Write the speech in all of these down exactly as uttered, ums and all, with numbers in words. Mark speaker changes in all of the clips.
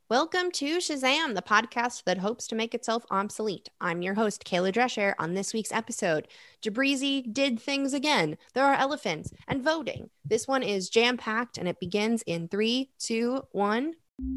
Speaker 1: Welcome to Shazam, the podcast that hopes to make itself obsolete. I'm your host, Kayla Drescher. On this week's episode, Jabrizi did things again. There are elephants and voting. This one is jam-packed and it begins in three, two, one.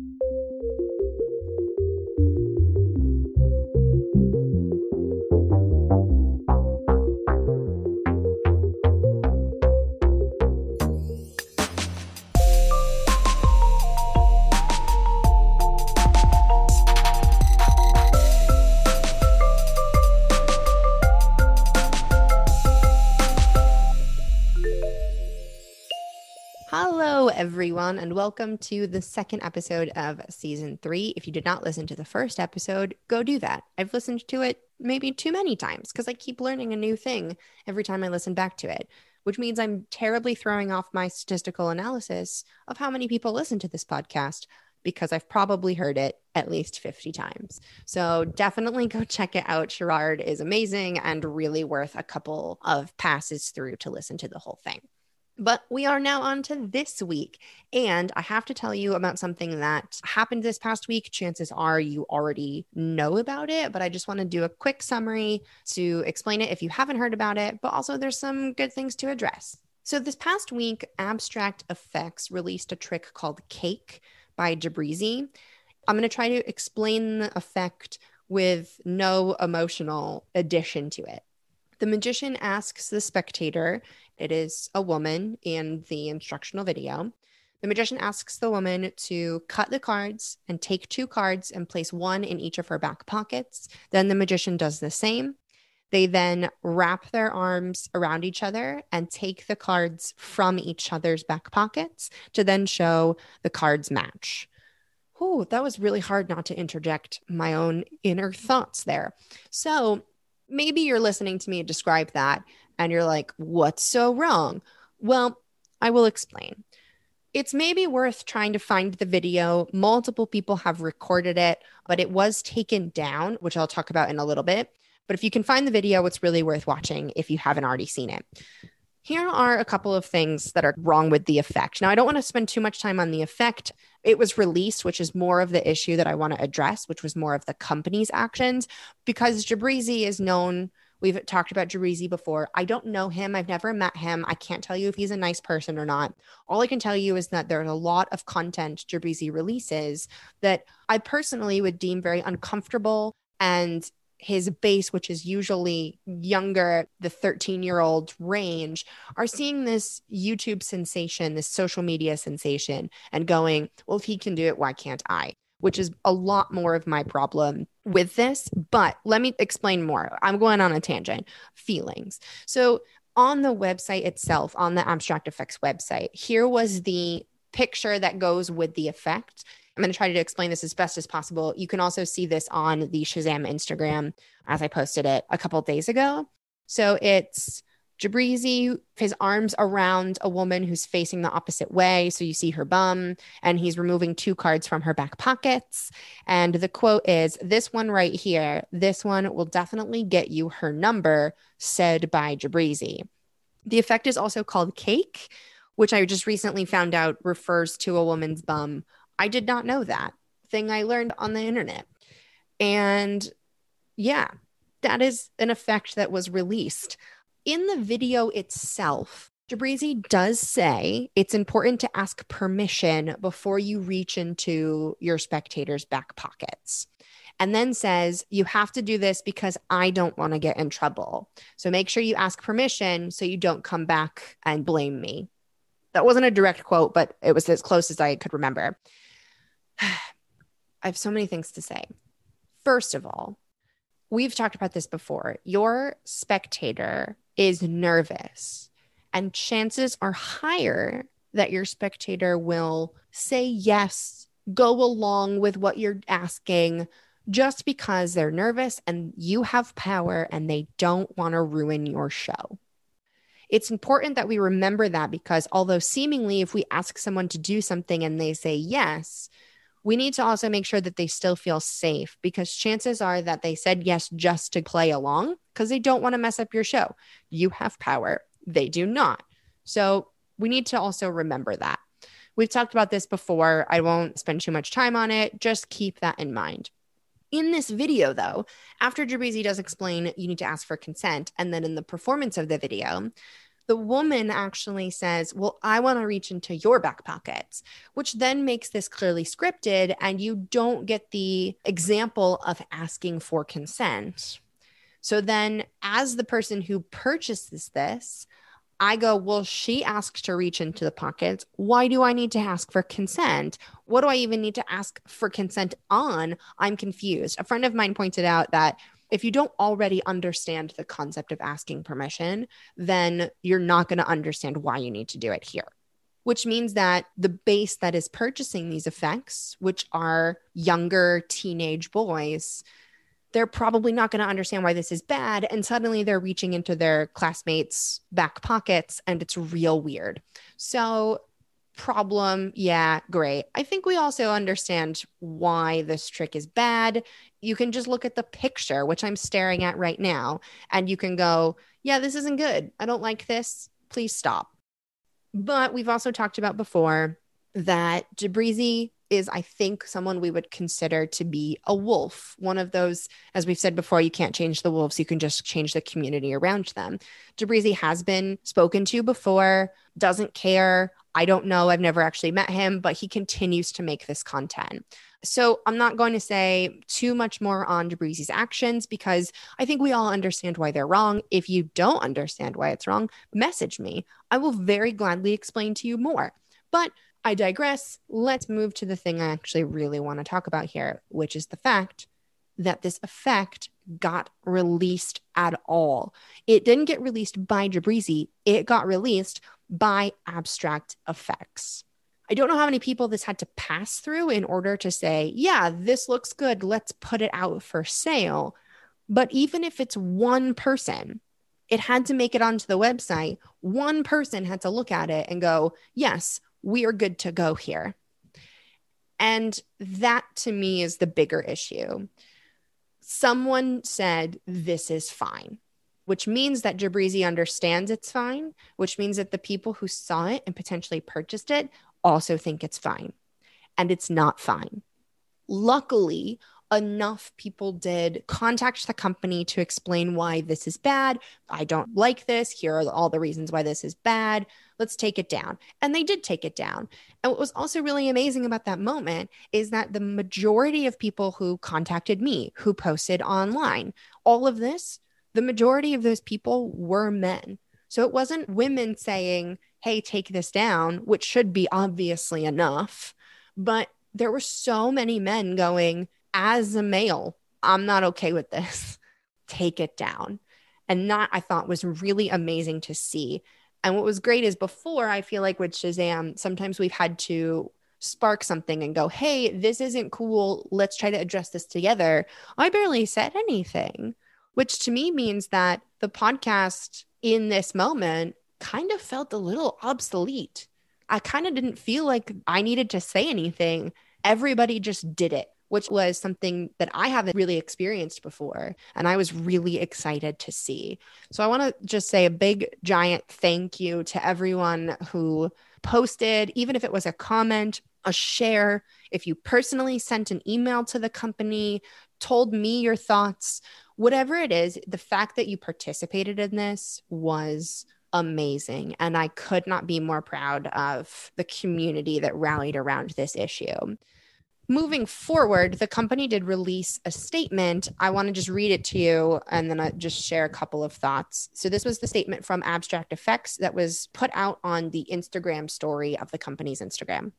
Speaker 1: Hello, everyone, and welcome to the second episode of season three. If you did not listen to the first episode, go do that. I've listened to it maybe too many times because I keep learning a new thing every time I listen back to it, which means I'm terribly throwing off my statistical analysis of how many people listen to this podcast because I've probably heard it at least fifty times. So definitely go check it out. Sherrard is amazing and really worth a couple of passes through to listen to the whole thing. But we are now on to this week, and I have to tell you about something that happened this past week. Chances are you already know about it, but I just want to do a quick summary to explain it if you haven't heard about it, but also there's some good things to address. So this past week, Abstract Effects released a trick called Cake by Jabrizi. I'm going to try to explain the effect with no emotional addition to it. The magician asks the spectator, it is a woman in the instructional video. The magician asks the woman to cut the cards and take two cards and place one in each of her back pockets. Then the magician does the same. They then wrap their arms around each other and take the cards from each other's back pockets to then show the cards match. Oh, that was really hard not to interject my own inner thoughts there. So maybe you're listening to me describe that and you're like, what's so wrong? Well, I will explain. It's maybe worth trying to find the video. Multiple people have recorded it, but it was taken down, which I'll talk about in a little bit. But if you can find the video, it's really worth watching if you haven't already seen it. Here are a couple of things that are wrong with the effect. Now, I don't want to spend too much time on the effect. It was released, which is more of the issue that I want to address, which was more of the company's actions, because Jabrizi is known. We've talked about Jabrizi before. I don't know him. I've never met him. I can't tell you if he's a nice person or not. All I can tell you is that there's a lot of content Jabrizi releases that I personally would deem very uncomfortable, and his base, which is usually younger, the thirteen-year-old range, are seeing this YouTube sensation, this social media sensation, and going, well, if he can do it, why can't I? Which is a lot more of my problem with this. But let me explain more. I'm going on a tangent. Feelings. So on the website itself, on the Abstract Effects website, here was the picture that goes with the effect. I'm going to try to explain this as best as possible. You can also see this on the Shazam Instagram as I posted it a couple of days ago. So it's Jabrizi, his arms around a woman who's facing the opposite way. So you see her bum, and he's removing two cards from her back pockets. And the quote is, "This one right here, this one will definitely get you her number," said by Jabrizi. The effect is also called Cake, which I just recently found out refers to a woman's bum. I did not know that thing I learned on the internet. And yeah, that is an effect that was released. In the video itself, Jabrizi does say it's important to ask permission before you reach into your spectator's back pockets. And then says, you have to do this because I don't want to get in trouble. So make sure you ask permission so you don't come back and blame me. That wasn't a direct quote, but it was as close as I could remember. I have so many things to say. First of all, we've talked about this before. Your spectator is nervous, and chances are higher that your spectator will say yes, go along with what you're asking, just because they're nervous and you have power and they don't want to ruin your show. It's important that we remember that, because although seemingly if we ask someone to do something and they say yes, we need to also make sure that they still feel safe, because chances are that they said yes just to play along because they don't want to mess up your show. You have power. They do not. So we need to also remember that. We've talked about this before. I won't spend too much time on it. Just keep that in mind. In this video, though, after Jabrizi does explain you need to ask for consent, and then in the performance of the video, the woman actually says, well, I want to reach into your back pockets, which then makes this clearly scripted, and you don't get the example of asking for consent. So then, as the person who purchases this, I go, well, she asked to reach into the pockets. Why do I need to ask for consent? What do I even need to ask for consent on? I'm confused. A friend of mine pointed out that if you don't already understand the concept of asking permission, then you're not going to understand why you need to do it here. Which means that the base that is purchasing these effects, which are younger teenage boys, they're probably not going to understand why this is bad. And suddenly they're reaching into their classmates' back pockets and it's real weird. So problem, yeah, great. I think we also understand why this trick is bad. You can just look at the picture, which I'm staring at right now, and you can go, yeah, this isn't good. I don't like this. Please stop. But we've also talked about before that Jabrizi is, I think, someone we would consider to be a wolf. One of those, as we've said before, you can't change the wolves. You can just change the community around them. Jabrizi has been spoken to before, doesn't care. I don't know. I've never actually met him, but he continues to make this content. So I'm not going to say too much more on Jabrizi's actions because I think we all understand why they're wrong. If you don't understand why it's wrong, message me. I will very gladly explain to you more. But I digress. Let's move to the thing I actually really want to talk about here, which is the fact that this effect got released at all. It didn't get released by Jabrizi. It got released by Abstract Effects. I don't know how many people this had to pass through in order to say, yeah, this looks good. Let's put it out for sale. But even if it's one person, it had to make it onto the website. One person had to look at it and go, yes, we are good to go here. And that to me is the bigger issue. Someone said, this is fine, which means that Jabrizi understands it's fine, which means that the people who saw it and potentially purchased it also think it's fine. And it's not fine. Luckily, enough people did contact the company to explain why this is bad. I don't like this. Here are all the reasons why this is bad. Let's take it down. And they did take it down. And what was also really amazing about that moment is that the majority of people who contacted me, who posted online, all of this, the majority of those people were men. So it wasn't women saying, hey, take this down, which should be obviously enough. But there were so many men going, as a male, I'm not okay with this. Take it down. And that I thought was really amazing to see. And what was great is before, I feel like with Shazam, sometimes we've had to spark something and go, hey, this isn't cool. Let's try to address this together. I barely said anything, which to me means that the podcast in this moment kind of felt a little obsolete. I kind of didn't feel like I needed to say anything. Everybody just did it, which was something that I haven't really experienced before. And I was really excited to see. So I want to just say a big, giant thank you to everyone who posted, even if it was a comment, a share, if you personally sent an email to the company, told me your thoughts, whatever it is, the fact that you participated in this was amazing. And I could not be more proud of the community that rallied around this issue. Moving forward, the company did release a statement. I want to just read it to you and then I just share a couple of thoughts. So this was the statement from Abstract Effects that was put out on the Instagram story of the company's Instagram.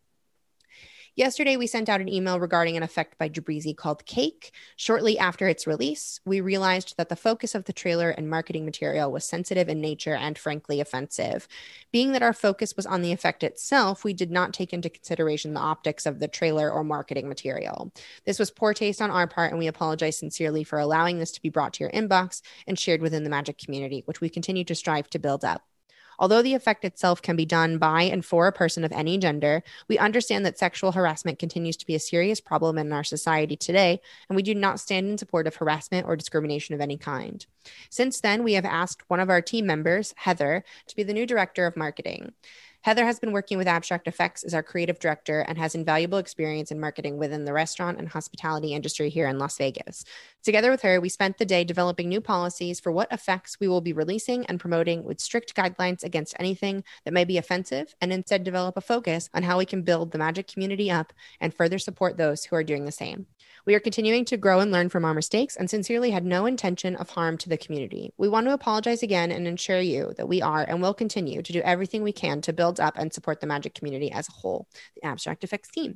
Speaker 1: Yesterday, we sent out an email regarding an effect by Jabrizi called Cake. Shortly after its release, we realized that the focus of the trailer and marketing material was sensitive in nature and frankly offensive. Being that our focus was on the effect itself, we did not take into consideration the optics of the trailer or marketing material. This was poor taste on our part, and we apologize sincerely for allowing this to be brought to your inbox and shared within the Magic community, which we continue to strive to build up. Although the effect itself can be done by and for a person of any gender, we understand that sexual harassment continues to be a serious problem in our society today, and we do not stand in support of harassment or discrimination of any kind. Since then, we have asked one of our team members, Heather, to be the new director of marketing. Heather has been working with Abstract Effects as our creative director and has invaluable experience in marketing within the restaurant and hospitality industry here in Las Vegas. Together with her, we spent the day developing new policies for what effects we will be releasing and promoting with strict guidelines against anything that may be offensive, and instead develop a focus on how we can build the magic community up and further support those who are doing the same. We are continuing to grow and learn from our mistakes and sincerely had no intention of harm to the community. We want to apologize again and ensure you that we are and will continue to do everything we can to build up and support the magic community as a whole, the Abstract Effects team.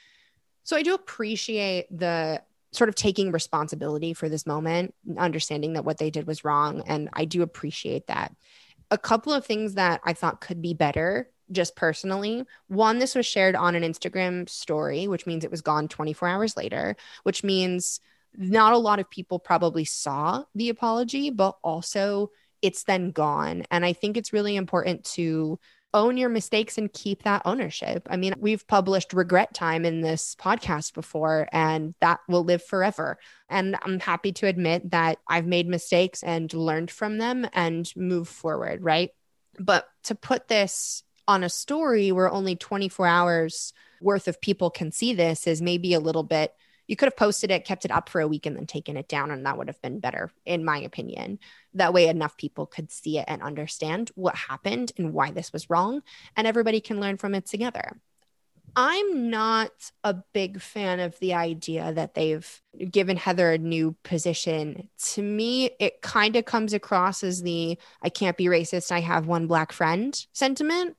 Speaker 1: So I do appreciate the sort of taking responsibility for this moment, understanding that what they did was wrong. And I do appreciate that. A couple of things that I thought could be better, just personally. One, this was shared on an Instagram story, which means it was gone twenty-four hours later, which means not a lot of people probably saw the apology, but also it's then gone. And I think it's really important to own your mistakes and keep that ownership. I mean, we've published regret time in this podcast before, and that will live forever. And I'm happy to admit that I've made mistakes and learned from them and move forward, right? But to put this on a story where only twenty-four hours worth of people can see this is maybe a little bit, you could have posted it, kept it up for a week and then taken it down. And that would have been better, in my opinion. That way enough people could see it and understand what happened and why this was wrong. And everybody can learn from it together. I'm not a big fan of the idea that they've given Heather a new position. To me, it kind of comes across as the I can't be racist, I have one black friend sentiment.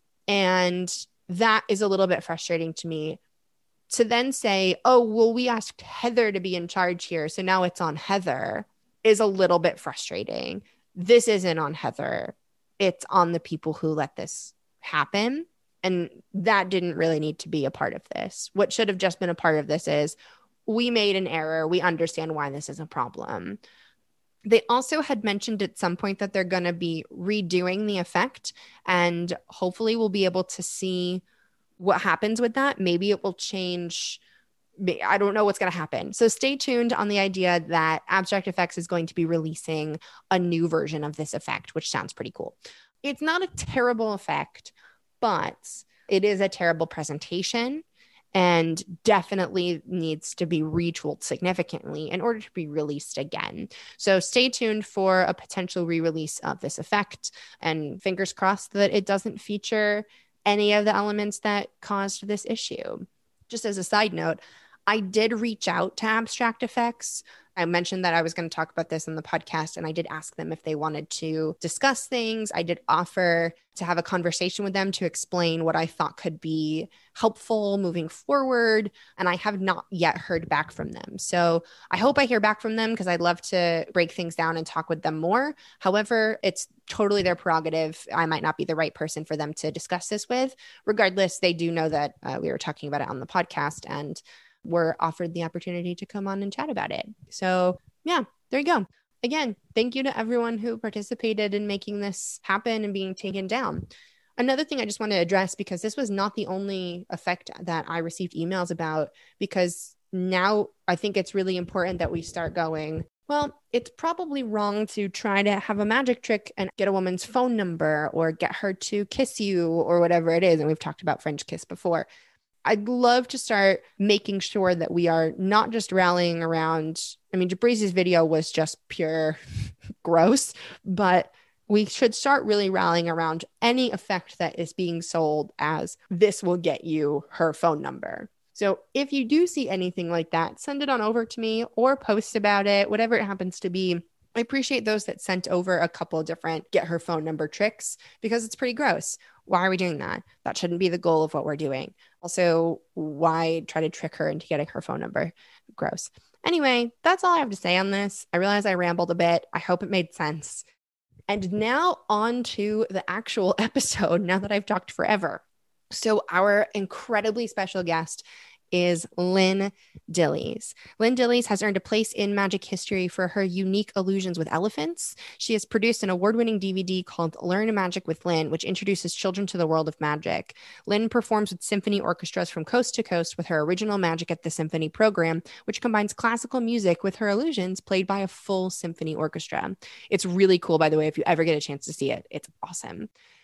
Speaker 1: And that is a little bit frustrating to me. To then say, oh, well, we asked Heather to be in charge here, so now it's on Heather, is a little bit frustrating. This isn't on Heather. It's on the people who let this happen. And that didn't really need to be a part of this. What should have just been a part of this is we made an error. We understand why this is a problem. They also had mentioned at some point that they're going to be redoing the effect, and hopefully we'll be able to see what happens with that. Maybe it will change. I don't know what's going to happen. So stay tuned on the idea that Abstract Effects is going to be releasing a new version of this effect, which sounds pretty cool. It's not a terrible effect, but it is a terrible presentation and definitely needs to be retooled significantly in order to be released again. So stay tuned for a potential re-release of this effect, and fingers crossed that it doesn't feature any of the elements that caused this issue. Just as a side note, I did reach out to Abstract Effects. I mentioned that I was going to talk about this in the podcast, and I did ask them if they wanted to discuss things. I did offer to have a conversation with them to explain what I thought could be helpful moving forward, and I have not yet heard back from them. So I hope I hear back from them because I'd love to break things down and talk with them more. However, it's totally their prerogative. I might not be the right person for them to discuss this with. Regardless, they do know that uh, we were talking about it on the podcast, and were offered the opportunity to come on and chat about it. So yeah, there you go. Again, thank you to everyone who participated in making this happen and being taken down. Another thing I just want to address, because this was not the only effect that I received emails about, because now I think it's really important that we start going, well, it's probably wrong to try to have a magic trick and get a woman's phone number or get her to kiss you or whatever it is. And we've talked about French kiss before. I'd love to start making sure that we are not just rallying around. I mean, Jabrizi's video was just pure gross, but we should start really rallying around any effect that is being sold as this will get you her phone number. So if you do see anything like that, send it on over to me or post about it, whatever it happens to be. I appreciate those that sent over a couple of different get her phone number tricks, because it's pretty gross. Why are we doing that? That shouldn't be the goal of what we're doing. Also, why try to trick her into getting her phone number? Gross. Anyway, that's all I have to say on this. I realize I rambled a bit. I hope it made sense. And now on to the actual episode, now that I've talked forever. So our incredibly special guest is Lynn Dillies. Lynn Dillies has earned a place in magic history for her unique illusions with elephants. She has produced an award-winning D V D called Learn Magic with Lynn, which introduces children to the world of magic. Lynn performs with symphony orchestras from coast to coast with her original Magic at the Symphony program, which combines classical music with her illusions played by a full symphony orchestra. It's really cool, by the way, if you ever get a chance to see it. It's awesome.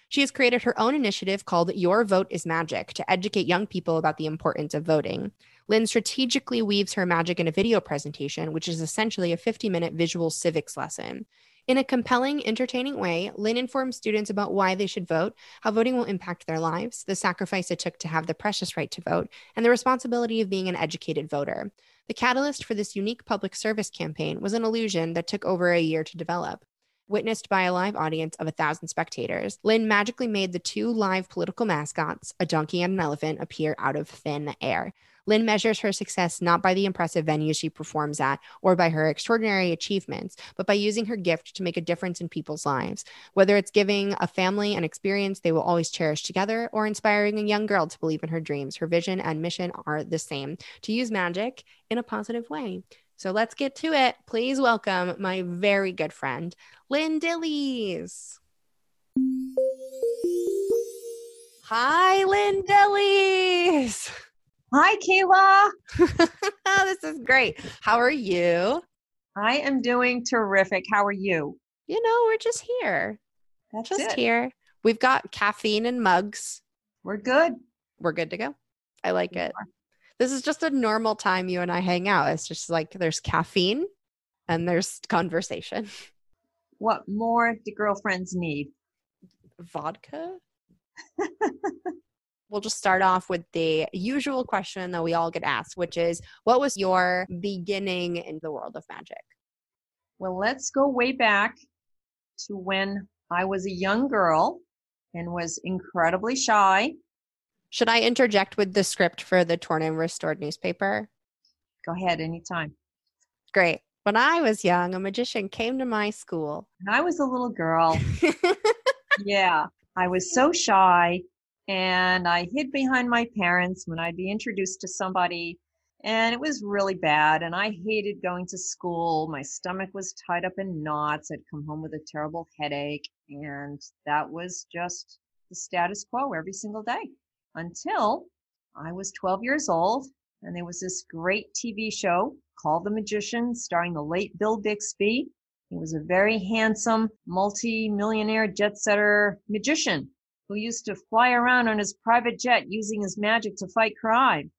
Speaker 1: She has created her own initiative called Your Vote is Magic to educate young people about the importance of voting. Lynn strategically weaves her magic in a video presentation, which is essentially a fifty minute visual civics lesson. In a compelling, entertaining way, Lynn informs students about why they should vote, how voting will impact their lives, the sacrifice it took to have the precious right to vote, and the responsibility of being an educated voter. The catalyst for this unique public service campaign was an illusion that took over a year to develop. Witnessed by a live audience of a thousand spectators, Lynn magically made the two live political mascots, a donkey and an elephant, appear out of thin air. Lynn measures her success not by the impressive venues she performs at or by her extraordinary achievements, but by using her gift to make a difference in people's lives. Whether it's giving a family an experience they will always cherish together or inspiring a young girl to believe in her dreams, her vision and mission are the same: to use magic in a positive way. So let's get to it. Please welcome my very good friend, Lynn Dillies. Hi, Lynn Dillies.
Speaker 2: Hi, Kayla.
Speaker 1: This is great. How are you?
Speaker 2: I am doing terrific. How are you?
Speaker 1: You know, we're just here.
Speaker 2: That's
Speaker 1: just
Speaker 2: it.
Speaker 1: here. We've got caffeine and mugs.
Speaker 2: We're good.
Speaker 1: We're good to go. I like
Speaker 2: We
Speaker 1: it.
Speaker 2: are.
Speaker 1: This is just a normal time you and I hang out. It's just like there's caffeine and there's conversation.
Speaker 2: What more do girlfriends need?
Speaker 1: Vodka? We'll just start off with the usual question that we all get asked, which is, what was your beginning in the world of magic?
Speaker 2: Well, let's go way back to when I was a young girl and was incredibly shy.
Speaker 1: Should I interject with the script for the Torn and Restored newspaper?
Speaker 2: Go ahead anytime.
Speaker 1: Great. When I was young, a magician came to my school.
Speaker 2: When I was a little girl, yeah, I was so shy. And I hid behind my parents when I'd be introduced to somebody, and it was really bad. And I hated going to school. My stomach was tied up in knots. I'd come home with a terrible headache. And that was just the status quo every single day until I was twelve years old. And there was this great T V show called The Magician, starring the late Bill Bixby. He was a very handsome, multi-millionaire jet-setter magician who used to fly around on his private jet using his magic to fight crime.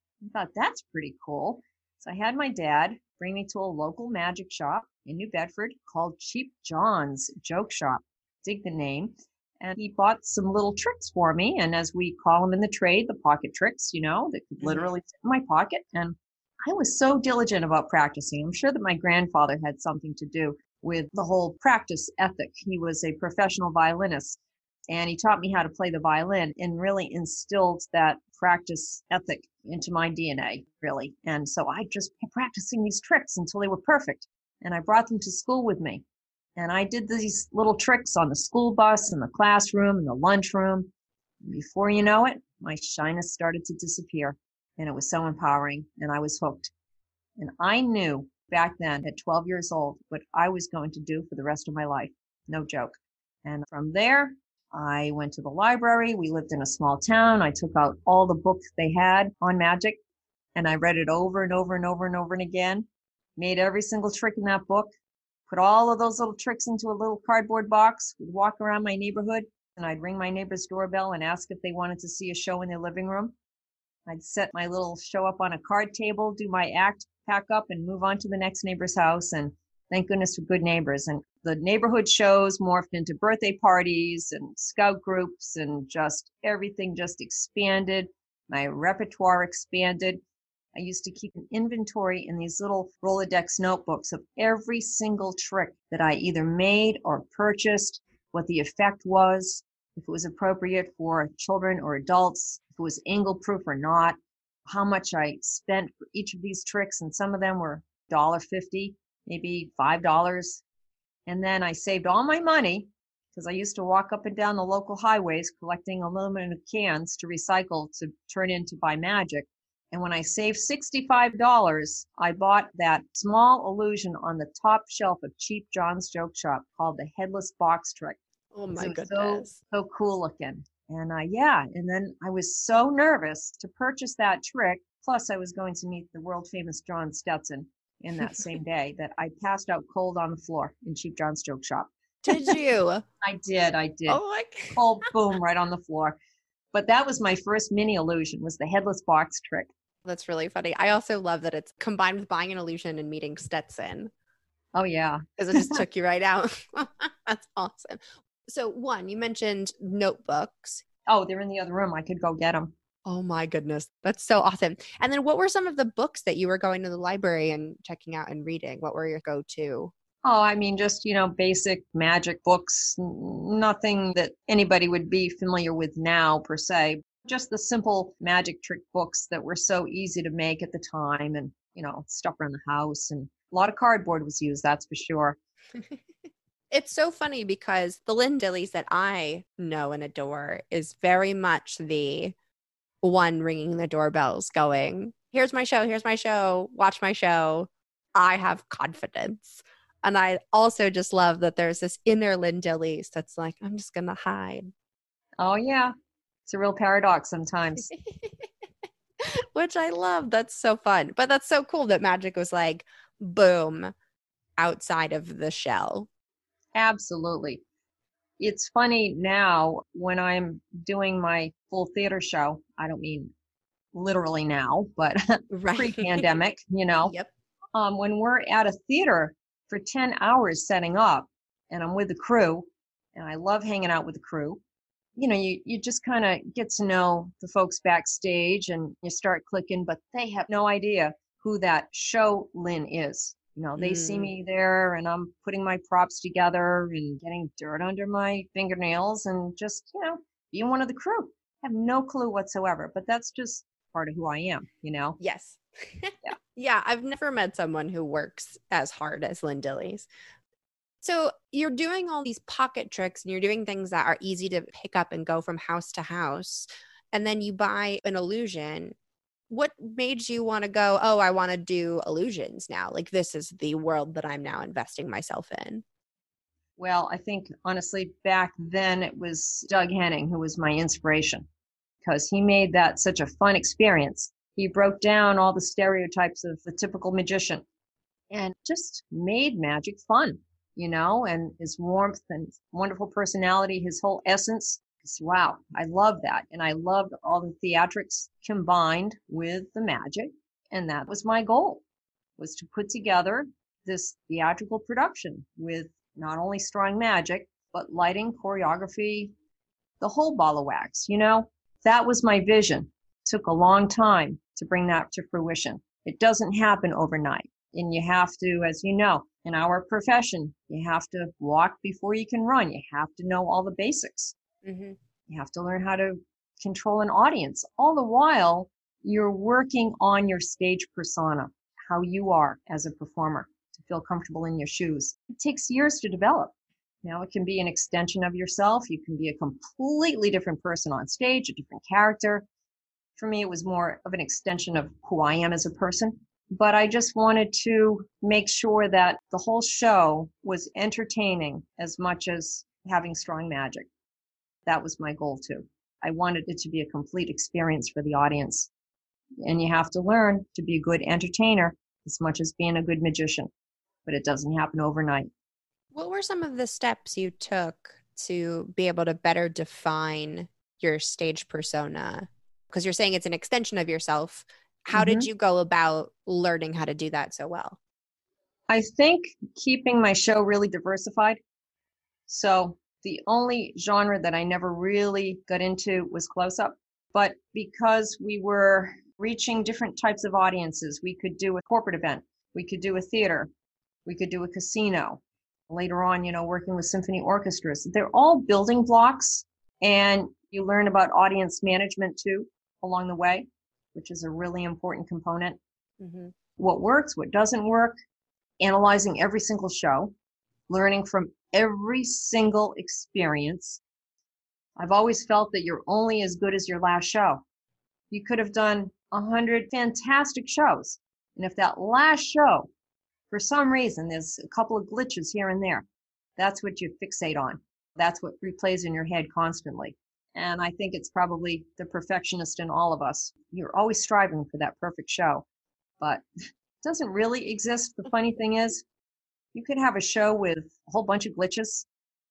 Speaker 2: I thought, that's pretty cool. So I had my dad bring me to a local magic shop in New Bedford called Cheap John's Joke Shop. Dig the name. And he bought some little tricks for me. And as we call them in the trade, the pocket tricks, you know, that could literally fit in my pocket. And I was so diligent about practicing. I'm sure that my grandfather had something to do with the whole practice ethic. He was a professional violinist. And he taught me how to play the violin and really instilled that practice ethic into my D N A, really. And so I just kept practicing these tricks until they were perfect. And I brought them to school with me. And I did these little tricks on the school bus, in the classroom, in the lunchroom. And before you know it, my shyness started to disappear. And it was so empowering. And I was hooked. And I knew back then at twelve years old what I was going to do for the rest of my life. No joke. And from there, I went to the library. We lived in a small town. I took out all the books they had on magic, and I read it over and over and over and over and again, made every single trick in that book, put all of those little tricks into a little cardboard box, would walk around my neighborhood, and I'd ring my neighbor's doorbell and ask if they wanted to see a show in their living room. I'd set my little show up on a card table, do my act, pack up, and move on to the next neighbor's house. And thank goodness for good neighbors. And the neighborhood shows morphed into birthday parties and scout groups, and just everything just expanded. My repertoire expanded. I used to keep an inventory in these little Rolodex notebooks of every single trick that I either made or purchased, what the effect was, if it was appropriate for children or adults, if it was angle-proof or not, how much I spent for each of these tricks, and some of them were one dollar fifty, maybe five dollars. And then I saved all my money because I used to walk up and down the local highways collecting aluminum cans to recycle to turn into buy magic. And when I saved sixty-five dollars, I bought that small illusion on the top shelf of Cheap John's Joke Shop called the Headless Box Trick.
Speaker 1: Oh my
Speaker 2: It was
Speaker 1: goodness.
Speaker 2: So, so cool looking. And uh, yeah, and then I was so nervous to purchase that trick. Plus I was going to meet the world famous John Stetson in that same day that I passed out cold on the floor in Cheap John's Joke Shop.
Speaker 1: Did you?
Speaker 2: I did, I did.
Speaker 1: Oh my
Speaker 2: Cold boom right on the floor. But that was my first mini illusion, was the headless box trick.
Speaker 1: That's really funny. I also love that it's combined with buying an illusion and meeting Stetson
Speaker 2: Oh, yeah.
Speaker 1: because it just took you right out. That's awesome. So, one, you mentioned notebooks.
Speaker 2: Oh, they're in the other room. I could go get them.
Speaker 1: Oh my goodness. That's so awesome. And then what were some of the books that you were going to the library and checking out and reading? What were your go-to?
Speaker 2: Oh, I mean, just, you know, basic magic books, n- nothing that anybody would be familiar with now, per se. Just the simple magic trick books that were so easy to make at the time and, you know, stuff around the house. And a lot of cardboard was used, that's for sure.
Speaker 1: It's so funny because the Lynn Dillies that I know and adore is very much the one ringing the doorbells going, here's my show, here's my show, watch my show. I have confidence. And I also just love that there's this inner Lynn Dillies that's like, I'm just going to hide.
Speaker 2: Oh, yeah. It's a real paradox sometimes.
Speaker 1: Which I love. That's so fun. But that's so cool that magic was like, boom, outside of the shell.
Speaker 2: Absolutely. It's funny now when I'm doing my full theater show. I don't mean literally now, but
Speaker 1: Right.
Speaker 2: pre-pandemic, you know,
Speaker 1: Yep.
Speaker 2: um, when we're at a theater for ten hours setting up and I'm with the crew and I love hanging out with the crew, you know, you, you just kind of get to know the folks backstage and you start clicking, but they have no idea who that show Lynn is. You know, they see
Speaker 1: Mm.
Speaker 2: me there and I'm putting my props together and getting dirt under my fingernails and just, you know, being one of the crew. I have no clue whatsoever, but that's just part of who I am, you know?
Speaker 1: Yes.
Speaker 2: Yeah.
Speaker 1: Yeah, I've never met someone who works as hard as Lynn Dillies. So you're doing all these pocket tricks and you're doing things that are easy to pick up and go from house to house. And then you buy an illusion. What made you want to go, oh, I want to do illusions now? Like, this is the world that I'm now investing myself in.
Speaker 2: Well, I think honestly, back then it was Doug Henning who was my inspiration because he made that such a fun experience. He broke down all the stereotypes of the typical magician and just made magic fun, you know, and his warmth and wonderful personality, his whole essence. Wow, I love that. And I loved all the theatrics combined with the magic. And that was my goal, was to put together this theatrical production with not only strong magic, but lighting, choreography, the whole ball of wax, you know? That was my vision. It took a long time to bring that to fruition. It doesn't happen overnight. And you have to, as you know, in our profession, you have to walk before you can run. You have to know all the basics.
Speaker 1: Mm-hmm.
Speaker 2: You have to learn how to control an audience. All the while, you're working on your stage persona, how you are as a performer, to feel comfortable in your shoes. It takes years to develop. You know, it can be an extension of yourself. You can be a completely different person on stage, a different character. For me, it was more of an extension of who I am as a person. But I just wanted to make sure that the whole show was entertaining as much as having strong magic. That was my goal too. I wanted it to be a complete experience for the audience. And you have to learn to be a good entertainer as much as being a good magician, but it doesn't happen overnight.
Speaker 1: What were some of the steps you took to be able to better define your stage persona? Because you're saying it's an extension of yourself. How
Speaker 2: Mm-hmm.
Speaker 1: did you go about learning how to do that so well?
Speaker 2: I think keeping my show really diversified. So the only genre that I never really got into was close up. But because we were reaching different types of audiences, we could do a corporate event, we could do a theater, we could do a casino. Later on, you know, working with symphony orchestras. They're all building blocks, and you learn about audience management too along the way, which is a really important component.
Speaker 1: Mm-hmm.
Speaker 2: What works, what doesn't work, analyzing every single show, learning from every single experience. I've always felt that you're only as good as your last show. You could have done a hundred fantastic shows. And if that last show, for some reason, there's a couple of glitches here and there, that's what you fixate on. That's what replays in your head constantly. And I think it's probably the perfectionist in all of us. You're always striving for that perfect show, but it doesn't really exist. The funny thing is, you could have a show with a whole bunch of glitches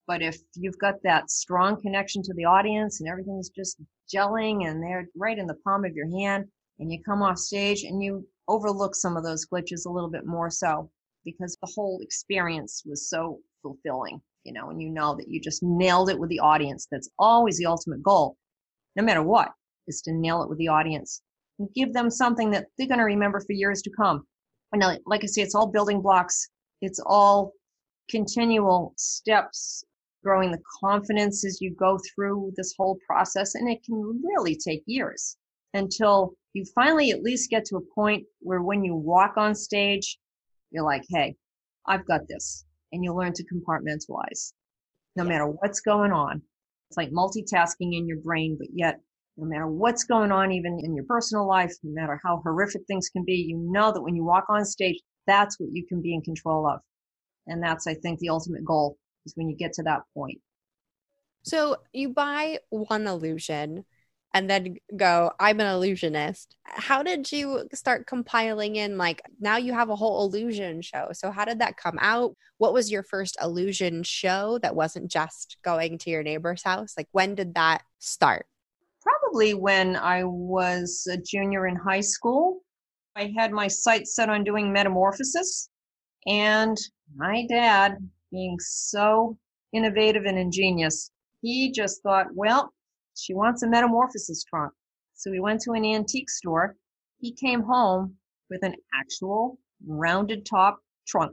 Speaker 2: But if you've got that strong connection to the audience and everything's just gelling and they're right in the palm of your hand, and you come off stage and you overlook some of those glitches a little bit more so because the whole experience was so fulfilling, you know, and you know that you just nailed it with the audience. That's always the ultimate goal, no matter what, is to nail it with the audience and give them something that they're going to remember for years to come. And now, like I say, it's all building blocks. It's all continual steps, growing the confidence as you go through this whole process. And it can really take years until you finally at least get to a point where when you walk on stage, you're like, hey, I've got this. And you learn to compartmentalize no
Speaker 1: Yeah.
Speaker 2: matter what's going on. It's like multitasking in your brain, but yet no matter what's going on, even in your personal life, no matter how horrific things can be, you know that when you walk on stage, that's what you can be in control of. And that's, I think, the ultimate goal is when you get to that point.
Speaker 1: So you buy one illusion and then go, I'm an illusionist. How did you start compiling in, like, now you have a whole illusion show? So how did that come out? What was your first illusion show that wasn't just going to your neighbor's house? Like, when did that start?
Speaker 2: Probably when I was a junior in high school. I had my sights set on doing metamorphosis, and my dad, being so innovative and ingenious, he just thought, well, she wants a metamorphosis trunk. So we went to an antique store. He came home with an actual rounded top trunk.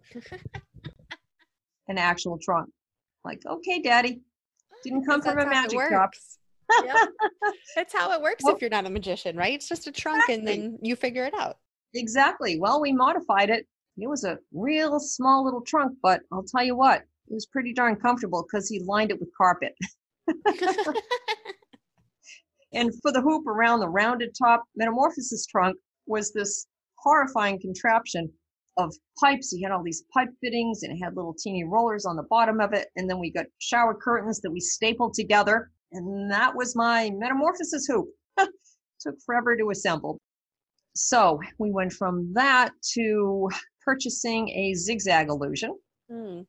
Speaker 2: An actual trunk. Like, okay, Daddy. Didn't come from a magic shop.
Speaker 1: Yep. That's how it works
Speaker 2: Well,
Speaker 1: if you're not a magician, right? It's just a trunk and
Speaker 2: exactly.
Speaker 1: then you figure it out.
Speaker 2: Exactly. Well, we modified it. It was a real small little trunk, but I'll tell you what, it was pretty darn comfortable because he lined it with carpet. And for the hoop around the rounded top metamorphosis trunk was this horrifying contraption of pipes. He had all these pipe fittings and it had little teeny rollers on the bottom of it. And then we got shower curtains that we stapled together. And that was my metamorphosis hoop. Took forever to assemble. So we went from that to purchasing a zigzag illusion.
Speaker 1: Mm.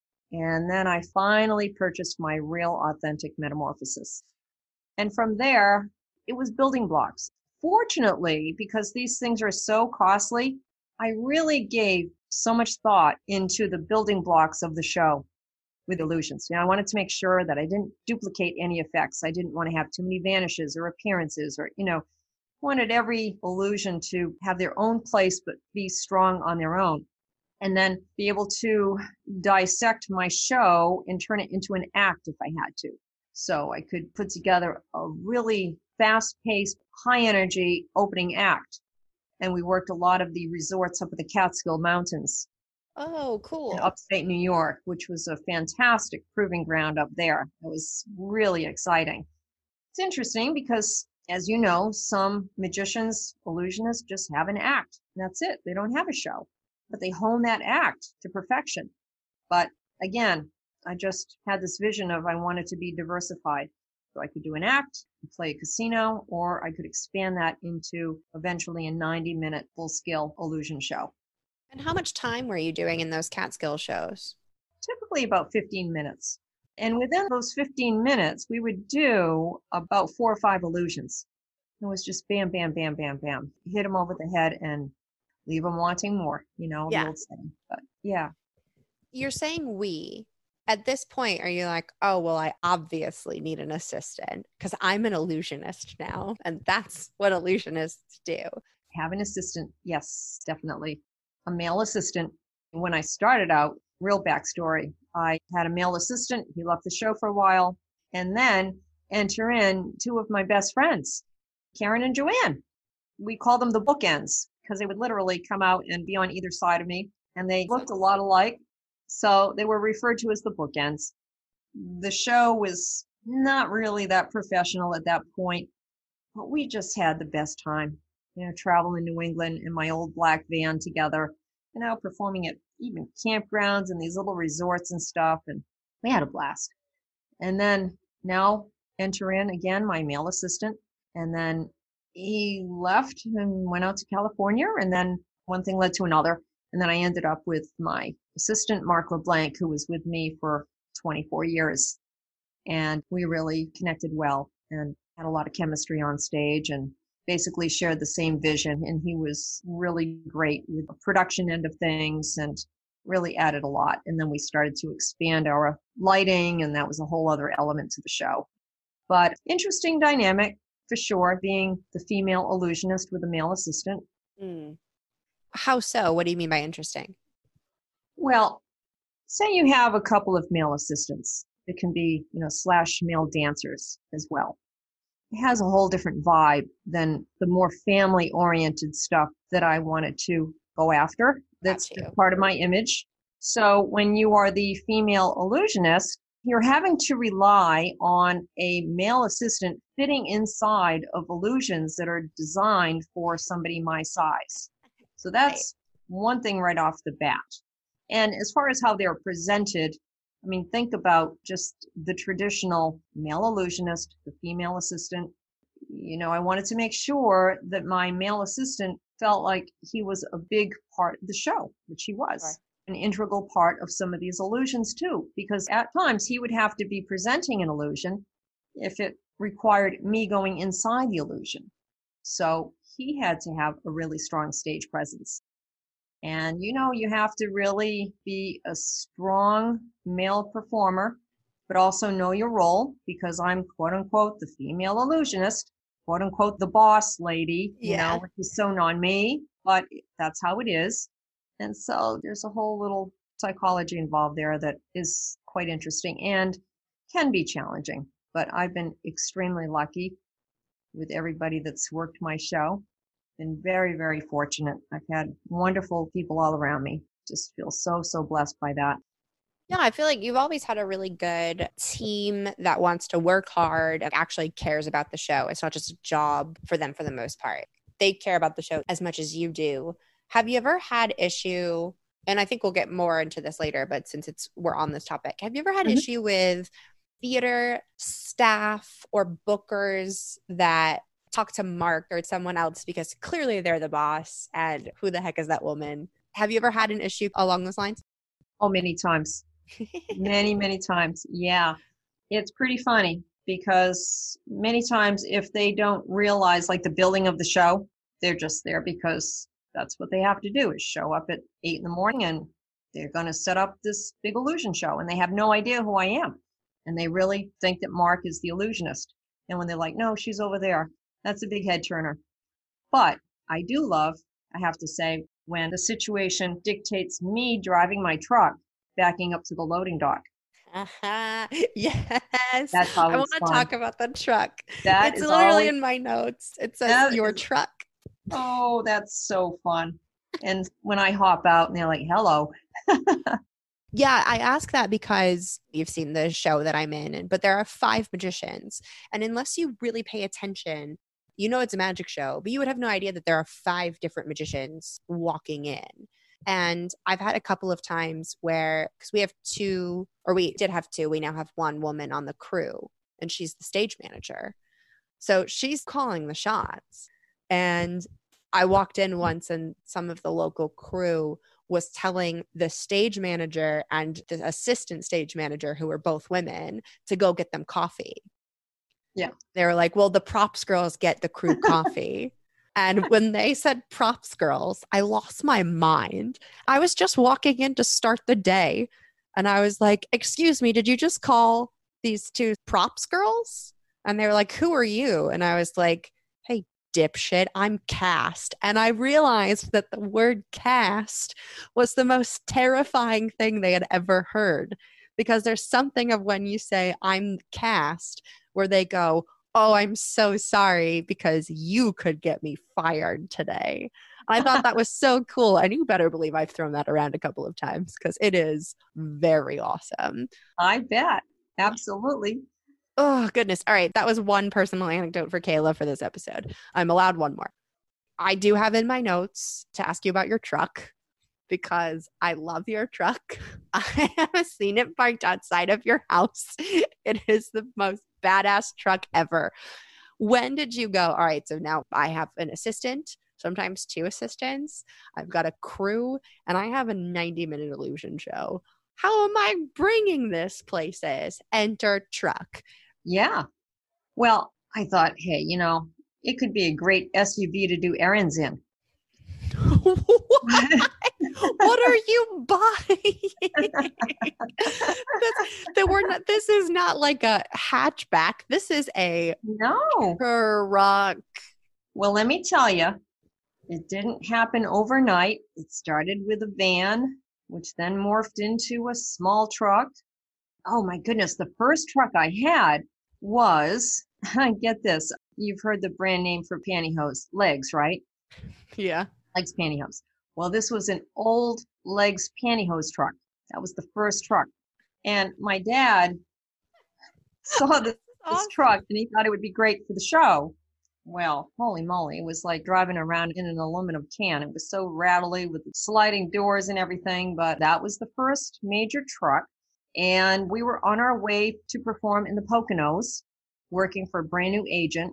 Speaker 2: And then I finally purchased my real authentic metamorphosis. And from there, it was building blocks. Fortunately, because these things are so costly, I really gave so much thought into the building blocks of the show with illusions. You know, I wanted to make sure that I didn't duplicate any effects. I didn't want to have too many vanishes or appearances or, you know, wanted every illusion to have their own place but be strong on their own. And then be able to dissect my show and turn it into an act if I had to. So I could put together a really fast-paced, high-energy opening act. And we worked a lot of the resorts up at the Catskill Mountains.
Speaker 1: Oh, cool.
Speaker 2: In upstate New York, which was a fantastic proving ground up there. It was really exciting. It's interesting because, as you know, some magicians, illusionists just have an act. And that's it. They don't have a show. But they hone that act to perfection. But again, I just had this vision of I wanted to be diversified. So I could do an act, play a casino, or I could expand that into eventually a ninety minute full scale illusion show.
Speaker 1: And how much time were you doing in those Catskill shows?
Speaker 2: Typically about fifteen minutes. And within those fifteen minutes, we would do about four or five illusions. It was just bam, bam, bam, bam, bam. Hit them over the head and leave them wanting more, you know,
Speaker 1: Yeah.
Speaker 2: the old saying. But yeah.
Speaker 1: You're saying we. At this point, are you like, oh, well, I obviously need an assistant because I'm an illusionist now. And that's what illusionists do.
Speaker 2: Have an assistant. Yes, definitely. A male assistant. When I started out, real backstory, I had a male assistant. He left the show for a while. And then enter in two of my best friends, Karen and Joanne. We call them the bookends because they would literally come out and be on either side of me. And they looked a lot alike. So they were referred to as the bookends. The show was not really that professional at that point, but we just had the best time, you know, traveling New England in my old black van together, you know, performing at even campgrounds and these little resorts and stuff. And we had a blast. And then now enter in again my male assistant. And then he left and went out to California. And then one thing led to another. And then I ended up with my assistant, Mark LeBlanc, who was with me for twenty-four years. And we really connected well and had a lot of chemistry on stage and basically shared the same vision. And he was really great with the production end of things and really added a lot. And then we started to expand our lighting, and that was a whole other element to the show. But interesting dynamic for sure, being the female illusionist with a male assistant.
Speaker 1: Mm. How so? What do you mean by interesting?
Speaker 2: Well, say you have a couple of male assistants. It can be, you know, slash male dancers as well. It has a whole different vibe than the more family oriented stuff that I wanted to go after. That's part of my image. So when you are the female illusionist, you're having to rely on a male assistant fitting inside of illusions that are designed for somebody my size. So that's one thing right off the bat. And as far as how they're presented, I mean, think about just the traditional male illusionist, the female assistant. You know, I wanted to make sure that my male assistant felt like he was a big part of the show, which he was. Right. An integral part of some of these illusions too, because at times he would have to be presenting an illusion if it required me going inside the illusion. So he had to have a really strong stage presence. And, you know, you have to really be a strong male performer, but also know your role, because I'm quote unquote the female illusionist, quote unquote the boss lady, you yeah. know, which is so non me, but that's how it is. And so there's a whole little psychology involved there that is quite interesting and can be challenging. But I've been extremely lucky with everybody that's worked my show. Been very, very fortunate. I've had wonderful people all around me. Just feel so, so blessed by that.
Speaker 1: Yeah, I feel like you've always had a really good team that wants to work hard and actually cares about the show. It's not just a job for them for the most part. They care about the show as much as you do. Have you ever had issue, and I think we'll get more into this later, but since it's we're on this topic, have you ever had mm-hmm. issue with theater staff or bookers that talk to Mark or someone else because clearly they're the boss and who the heck is that woman? Have you ever had an issue along those lines?
Speaker 2: Oh, many times. many, many times. Yeah. It's pretty funny because many times if they don't realize like the building of the show, they're just there because that's what they have to do is show up at eight in the morning and they're going to set up this big illusion show and they have no idea who I am. And they really think that Mark is the illusionist. And when they're like, no, she's over there. That's a big head turner. But I do love, I have to say, when the situation dictates me driving my truck, backing up to the loading dock.
Speaker 1: Uh-huh. Yes.
Speaker 2: That's
Speaker 1: I want to talk about the truck.
Speaker 2: That
Speaker 1: it's
Speaker 2: is
Speaker 1: literally
Speaker 2: always,
Speaker 1: in my notes. It says your
Speaker 2: is,
Speaker 1: truck.
Speaker 2: Oh, that's so fun. And when I hop out and they're like, hello.
Speaker 1: Yeah, I ask that because you've seen the show that I'm in, but there are five magicians. And unless you really pay attention, you know it's a magic show, but you would have no idea that there are five different magicians walking in. And I've had a couple of times where, because we have two, or we did have two, we now have one woman on the crew, and she's the stage manager. So she's calling the shots. And I walked in once and some of the local crew was telling the stage manager and the assistant stage manager, who were both women, to go get them coffee.
Speaker 2: Yeah.
Speaker 1: They were like, well, the props girls get the crew coffee. And when they said props girls, I lost my mind. I was just walking in to start the day. And I was like, excuse me, did you just call these two props girls? And they were like, who are you? And I was like, hey, dipshit, I'm cast. And I realized that the word cast was the most terrifying thing they had ever heard. Because there's something of when you say I'm cast where they go, oh, I'm so sorry because you could get me fired today. I thought that was so cool. And you better believe I've thrown that around a couple of times because it is very awesome.
Speaker 2: I bet. Absolutely.
Speaker 1: Oh, goodness. All right. That was one personal anecdote for Kayla for this episode. I'm allowed one more. I do have in my notes to ask you about your truck because I love your truck. I have seen it parked outside of your house. It is the most badass truck ever. When did you go, all right, so now I have an assistant, sometimes two assistants. I've got a crew, and I have a ninety minute illusion show. How am I bringing this places? Enter truck.
Speaker 2: Yeah. Well, I thought, hey, you know, it could be a great S U V to do errands in.
Speaker 1: What? What are you buying? This, that we're not, this is not like a hatchback. This is a
Speaker 2: No.
Speaker 1: truck.
Speaker 2: Well, let me tell you, it didn't happen overnight. It started with a van, which then morphed into a small truck. Oh my goodness, the first truck I had was, get this, you've heard the brand name for pantyhose, Legs, right?
Speaker 1: Yeah.
Speaker 2: Legs pantyhose. Well, this was an old Legs pantyhose truck. That was the first truck. And my dad saw this,
Speaker 1: Awesome.
Speaker 2: this truck and he thought it would be great for the show. Well, holy moly, it was like driving around in an aluminum can. It was so rattly with sliding doors and everything, but that was the first major truck. And we were on our way to perform in the Poconos, working for a brand new agent.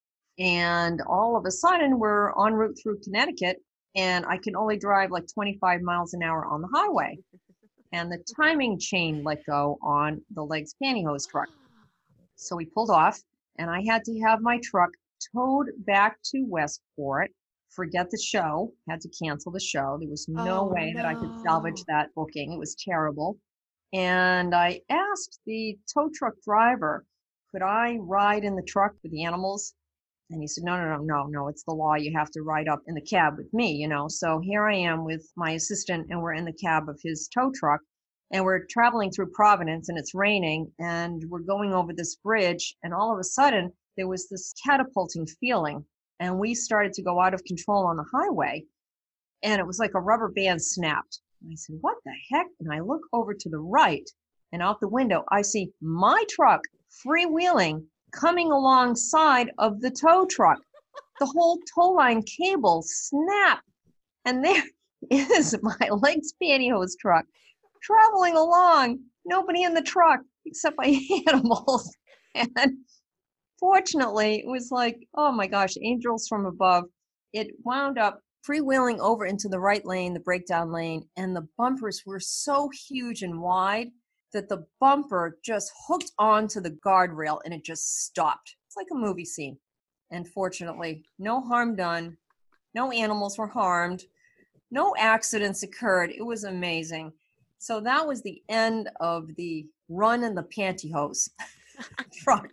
Speaker 2: And all of a sudden, we're en route through Connecticut, and I can only drive like twenty-five miles an hour on the highway. And the timing chain let go on the Legs pantyhose truck. So we pulled off, and I had to have my truck towed back to Westport. Forget the show, had to cancel the show. There was no
Speaker 1: Oh,
Speaker 2: way that I could salvage
Speaker 1: no.
Speaker 2: that booking. It was terrible. And I asked the tow truck driver, could I ride in the truck with the animals? And he said, no, no, no, no, no, it's the law. You have to ride up in the cab with me, you know. So here I am with my assistant, and we're in the cab of his tow truck, and we're traveling through Providence, and it's raining, and we're going over this bridge, and all of a sudden, there was this catapulting feeling, and we started to go out of control on the highway, and it was like a rubber band snapped. And I said, what the heck? And I look over to the right, and out the window, I see my truck freewheeling, coming alongside of the tow truck. The whole tow line cable snapped, and there is my Legs pantyhose truck traveling along. Nobody in the truck except my animals. And fortunately, it was like, oh my gosh, angels from above. It wound up freewheeling over into the right lane, the breakdown lane, and the bumpers were so huge and wide that the bumper just hooked onto the guardrail and it just stopped. It's like a movie scene. And fortunately, no harm done. No animals were harmed. No accidents occurred. It was amazing. So that was the end of the run in the pantyhose truck.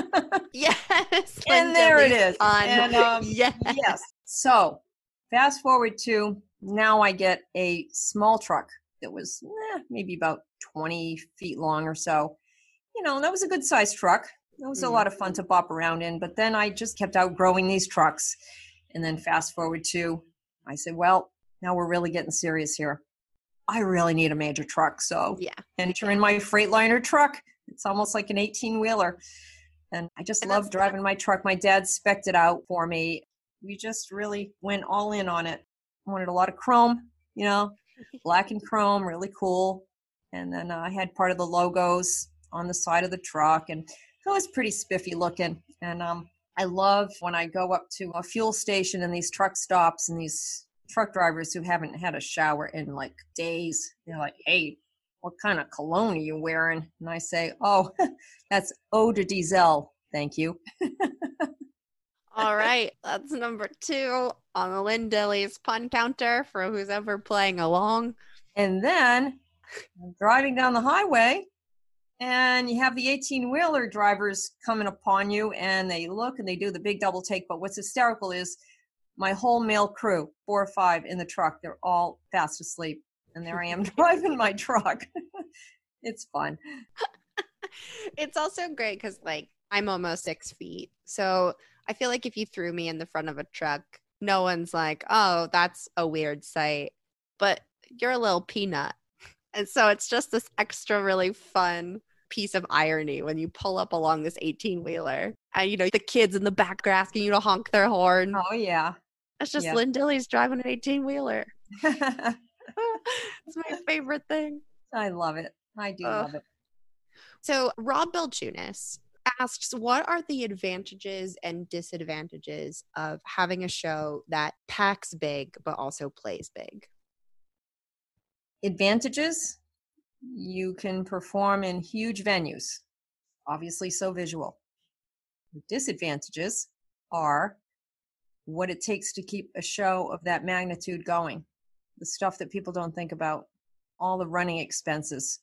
Speaker 1: Yes.
Speaker 2: And there it is.
Speaker 1: Fun.
Speaker 2: And um,
Speaker 1: yes.
Speaker 2: yes. So fast forward to now I get a small truck that was eh, maybe about twenty feet long or so. You know, that was a good sized truck. It was mm. a lot of fun to bop around in. But then I just kept outgrowing these trucks. And then fast forward to, I said, well, now we're really getting serious here. I really need a major truck. So
Speaker 1: yeah.
Speaker 2: enter
Speaker 1: yeah.
Speaker 2: in my Freightliner truck. It's almost like an eighteen wheeler. And I just and love driving my truck. My dad spec'd it out for me. We just really went all in on it. I wanted a lot of chrome, you know, black and chrome, really cool. And then uh, I had part of the logos on the side of the truck, and it was pretty spiffy looking. And um, I love when I go up to a fuel station and these truck stops and these truck drivers who haven't had a shower in like days. They're like, hey, what kind of cologne are you wearing? And I say, oh, that's eau de diesel. Thank you.
Speaker 1: All right. That's number two on the Lynn Dilly's pun counter for who's ever playing along.
Speaker 2: And then I'm driving down the highway and you have the eighteen-wheeler drivers coming upon you and they look and they do the big double take. But what's hysterical is my whole male crew, four or five in the truck, they're all fast asleep. And there I am driving my truck. It's fun.
Speaker 1: It's also great because, like, I'm almost six feet. So I feel like if you threw me in the front of a truck, no one's like, oh, that's a weird sight. But you're a little peanut. And so it's just this extra really fun piece of irony when you pull up along this eighteen-wheeler. And, you know, the kids in the back are asking you to honk their horn.
Speaker 2: Oh, yeah.
Speaker 1: It's just
Speaker 2: yeah.
Speaker 1: Lynn Dilly's driving an eighteen-wheeler. It's my favorite thing.
Speaker 2: I love it. I do uh, love it.
Speaker 1: So Rob Belchunas asks, what are the advantages and disadvantages of having a show that packs big but also plays big?
Speaker 2: Advantages? you can perform in huge venues, obviously so visual. The disadvantages are what it takes to keep a show of that magnitude going, the stuff that people don't think about, all the running expenses,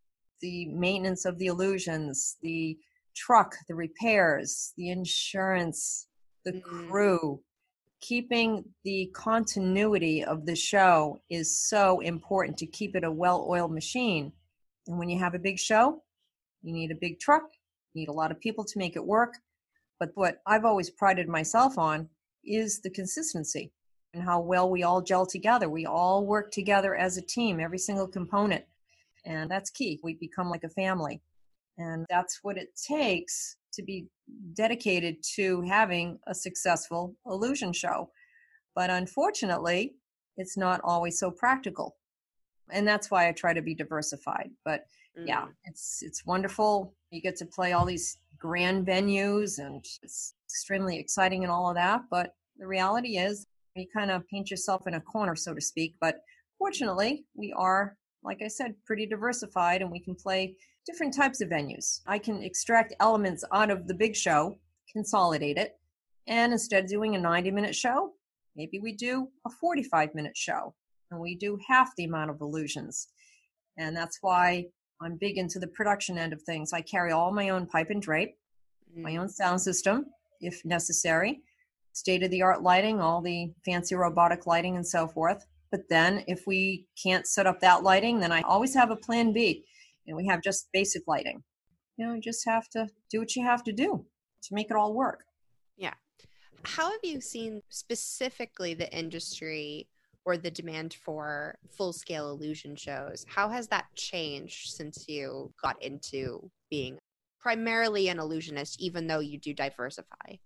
Speaker 2: the maintenance of the illusions, the truck, the repairs, the insurance, the
Speaker 1: Mm.
Speaker 2: crew. Keeping the continuity of the show is so important to keep it a well-oiled machine. And when you have a big show, you need a big truck, you need a lot of people to make it work. But what I've always prided myself on is the consistency and how well we all gel together. We all work together as a team, every single component. And that's key. We become like a family. And that's what it takes to be dedicated to having a successful illusion show. But unfortunately, it's not always so practical. And that's why I try to be diversified. But
Speaker 1: Mm.
Speaker 2: yeah, it's it's wonderful. You get to play all these grand venues and it's extremely exciting and all of that. But the reality is you kind of paint yourself in a corner, so to speak. But fortunately, we are, like I said, pretty diversified and we can play different types of venues. I can extract elements out of the big show, consolidate it, and instead of doing a ninety minute show, maybe we do a forty-five minute show and we do half the amount of illusions. And that's why I'm big into the production end of things. I carry all my own pipe and drape,
Speaker 1: Mm.
Speaker 2: my own sound system, if necessary, state-of-the-art lighting, all the fancy robotic lighting and so forth. But then if we can't set up that lighting, then I always have a plan B. And we have just basic lighting. You know, you just have to do what you have to do to make it all work.
Speaker 1: Yeah. How have you seen specifically the industry or the demand for full-scale illusion shows? How has that changed since you got into being primarily an illusionist, even though you do diversify?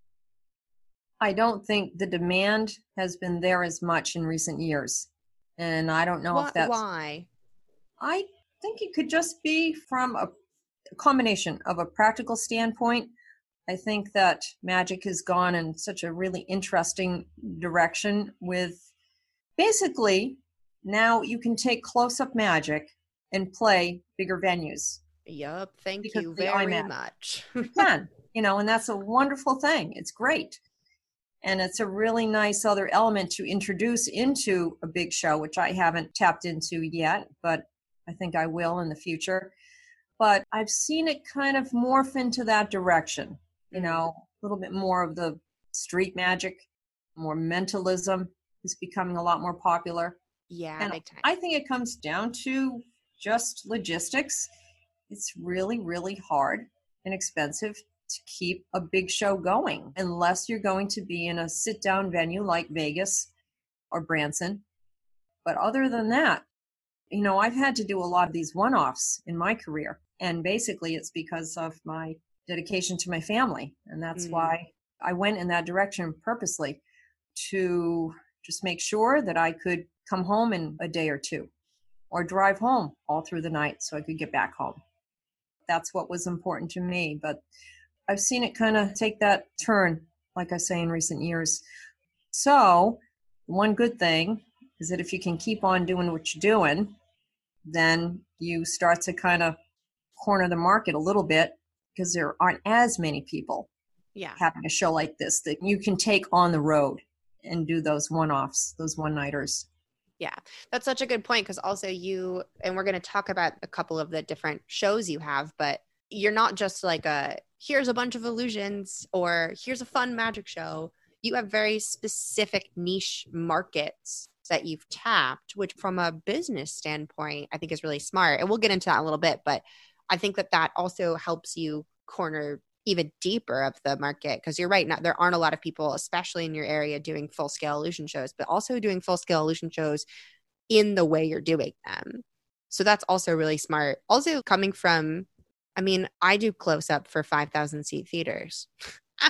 Speaker 2: I don't think the demand has been there as much in recent years. And I don't know
Speaker 1: Why?
Speaker 2: if that's...
Speaker 1: Why?
Speaker 2: I think it could just be from a combination of a practical standpoint. I think that magic has gone in such a really interesting direction with basically now you can take close-up magic and play bigger venues.
Speaker 1: Yup. Thank
Speaker 2: Because
Speaker 1: you
Speaker 2: of the
Speaker 1: very
Speaker 2: iMac.
Speaker 1: much.
Speaker 2: You can, you know, and that's a wonderful thing. It's great. And it's a really nice other element to introduce into a big show, which I haven't tapped into yet, but I think I will in the future. But I've seen it kind of morph into that direction, you
Speaker 1: Mm.
Speaker 2: know, a little bit more of the street magic, more mentalism is becoming a lot more popular.
Speaker 1: Yeah,
Speaker 2: And
Speaker 1: big time.
Speaker 2: I think it comes down to just logistics. It's really, really hard and expensive to keep a big show going unless you're going to be in a sit-down venue like Vegas or Branson. But other than that, you know, I've had to do a lot of these one-offs in my career. And basically it's because of my dedication to my family. And that's
Speaker 1: Mm.
Speaker 2: why I went in that direction purposely, to just make sure that I could come home in a day or two or drive home all through the night so I could get back home. That's what was important to me. But I've seen it kind of take that turn, like I say, in recent years. So one good thing is that if you can keep on doing what you're doing, then you start to kind of corner the market a little bit because there aren't as many people
Speaker 1: Yeah.
Speaker 2: having a show like this that you can take on the road and do those one-offs, those one-nighters.
Speaker 1: Yeah, that's such a good point because also you, and we're going to talk about a couple of the different shows you have, but you're not just like a, here's a bunch of illusions or here's a fun magic show. You have very specific niche markets that you've tapped, which from a business standpoint, I think is really smart. And we'll get into that in a little bit, but I think that that also helps you corner even deeper of the market because you're right. Now, there aren't a lot of people, especially in your area, doing full scale illusion shows, but also doing full scale illusion shows in the way you're doing them. So that's also really smart. Also coming from, I mean, I do close up for five thousand seat theaters. I,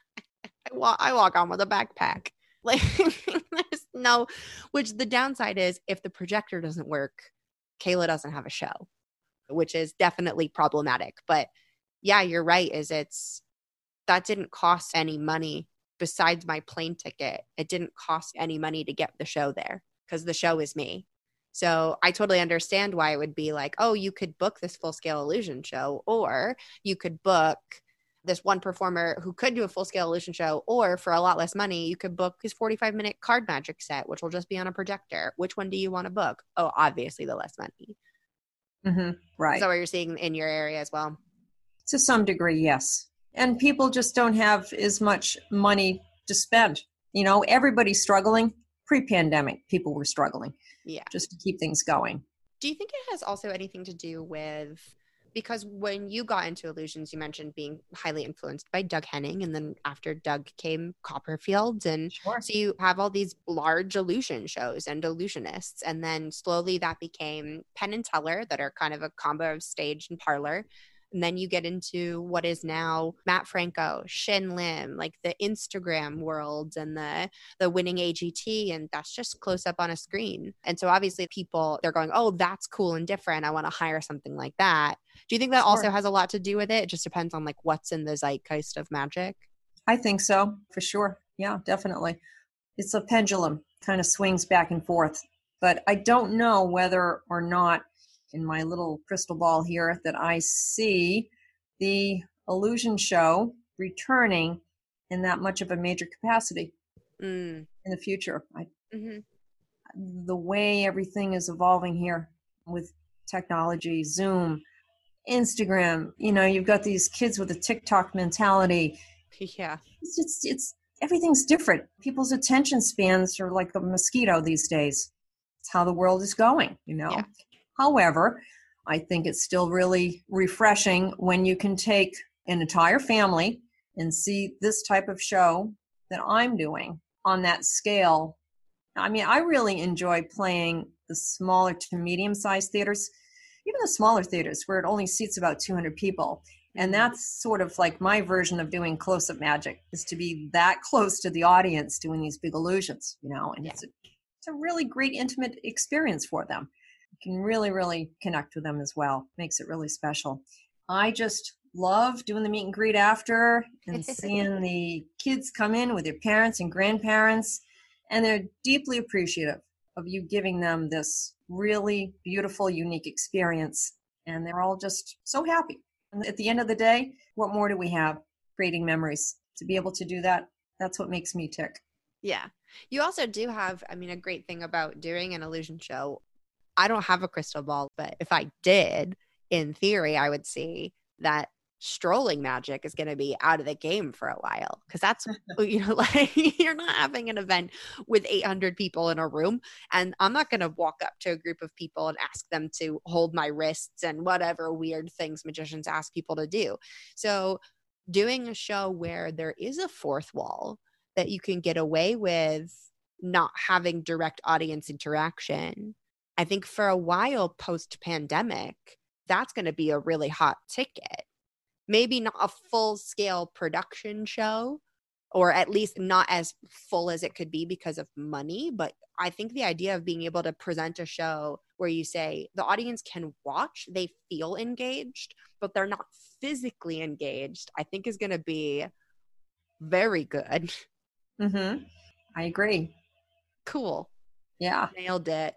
Speaker 1: walk, I walk on with a backpack. Like there's no, which the downside is if the projector doesn't work, Kayla doesn't have a show, which is definitely problematic. But yeah, you're right. Is it's that didn't cost any money besides my plane ticket. It didn't cost any money to get the show there because the show is me. So I totally understand why it would be like, oh, you could book this full scale illusion show, or you could book this one performer who could do a full scale illusion show, or for a lot less money, you could book his forty-five minute card magic set, which will just be on a projector. Which one do you want to book? Oh, obviously the less money.
Speaker 2: Mm-hmm. Right.
Speaker 1: Is that what you're seeing in your area as well?
Speaker 2: To some degree, yes. And people just don't have as much money to spend. You know, everybody's struggling. Pre-pandemic, people were struggling.
Speaker 1: Yeah.
Speaker 2: Just to keep things going.
Speaker 1: Do you think it has also anything to do with, because when you got into illusions, you mentioned being highly influenced by Doug Henning, and then after Doug came Copperfield, and
Speaker 2: Sure.
Speaker 1: so you have all these large illusion shows and illusionists, and then slowly that became Penn and Teller, that are kind of a combo of stage and parlor. And then you get into what is now Matt Franco, Shin Lim, like the Instagram world and the the winning A G T, and that's just close up on a screen. And so obviously people, they're going, oh, that's cool and different. I want to hire something like that. Do you think that
Speaker 2: Sure.
Speaker 1: also has a lot to do with it? It just depends on like what's in the zeitgeist of magic.
Speaker 2: I think so, for sure. Yeah, definitely. It's a pendulum, kind of swings back and forth. But I don't know whether or not in my little crystal ball here that I see the illusion show returning in that much of a major capacity
Speaker 1: mm.
Speaker 2: in the future. I,
Speaker 1: mm-hmm.
Speaker 2: The way everything is evolving here with technology, Zoom, Instagram, you know, you've got these kids with a TikTok mentality.
Speaker 1: Yeah.
Speaker 2: It's, it's, it's everything's different. People's attention spans are like a mosquito these days. It's how the world is going, you know.
Speaker 1: Yeah.
Speaker 2: However, I think it's still really refreshing when you can take an entire family and see this type of show that I'm doing on that scale. I mean, I really enjoy playing the smaller to medium-sized theaters, even the smaller theaters where it only seats about two hundred people. And that's sort of like my version of doing close-up magic, is to be that close to the audience doing these big illusions, you know, and yeah. it's, a, it's a really great intimate experience for them. You can really, really connect with them as well. Makes it really special. I just love doing the meet and greet after and seeing the kids come in with their parents and grandparents, and they're deeply appreciative of you giving them this really beautiful, unique experience. And they're all just so happy. And at the end of the day, what more do we have? Creating memories. To be able to do that, that's what makes me tick.
Speaker 1: Yeah. You also do have, I mean, a great thing about doing an illusion show. I don't have a crystal ball, but if I did, in theory, I would see that strolling magic is going to be out of the game for a while, because that's, you know, like you're not having an event with eight hundred people in a room, and I'm not going to walk up to a group of people and ask them to hold my wrists and whatever weird things magicians ask people to do. So doing a show where there is a fourth wall that you can get away with not having direct audience interaction, I think for a while post-pandemic, that's going to be a really hot ticket. Maybe not a full-scale production show, or at least not as full as it could be because of money. But I think the idea of being able to present a show where you say the audience can watch, they feel engaged, but they're not physically engaged, I think is going to be very good.
Speaker 2: Mm-hmm. I agree.
Speaker 1: Cool.
Speaker 2: Yeah.
Speaker 1: Nailed it.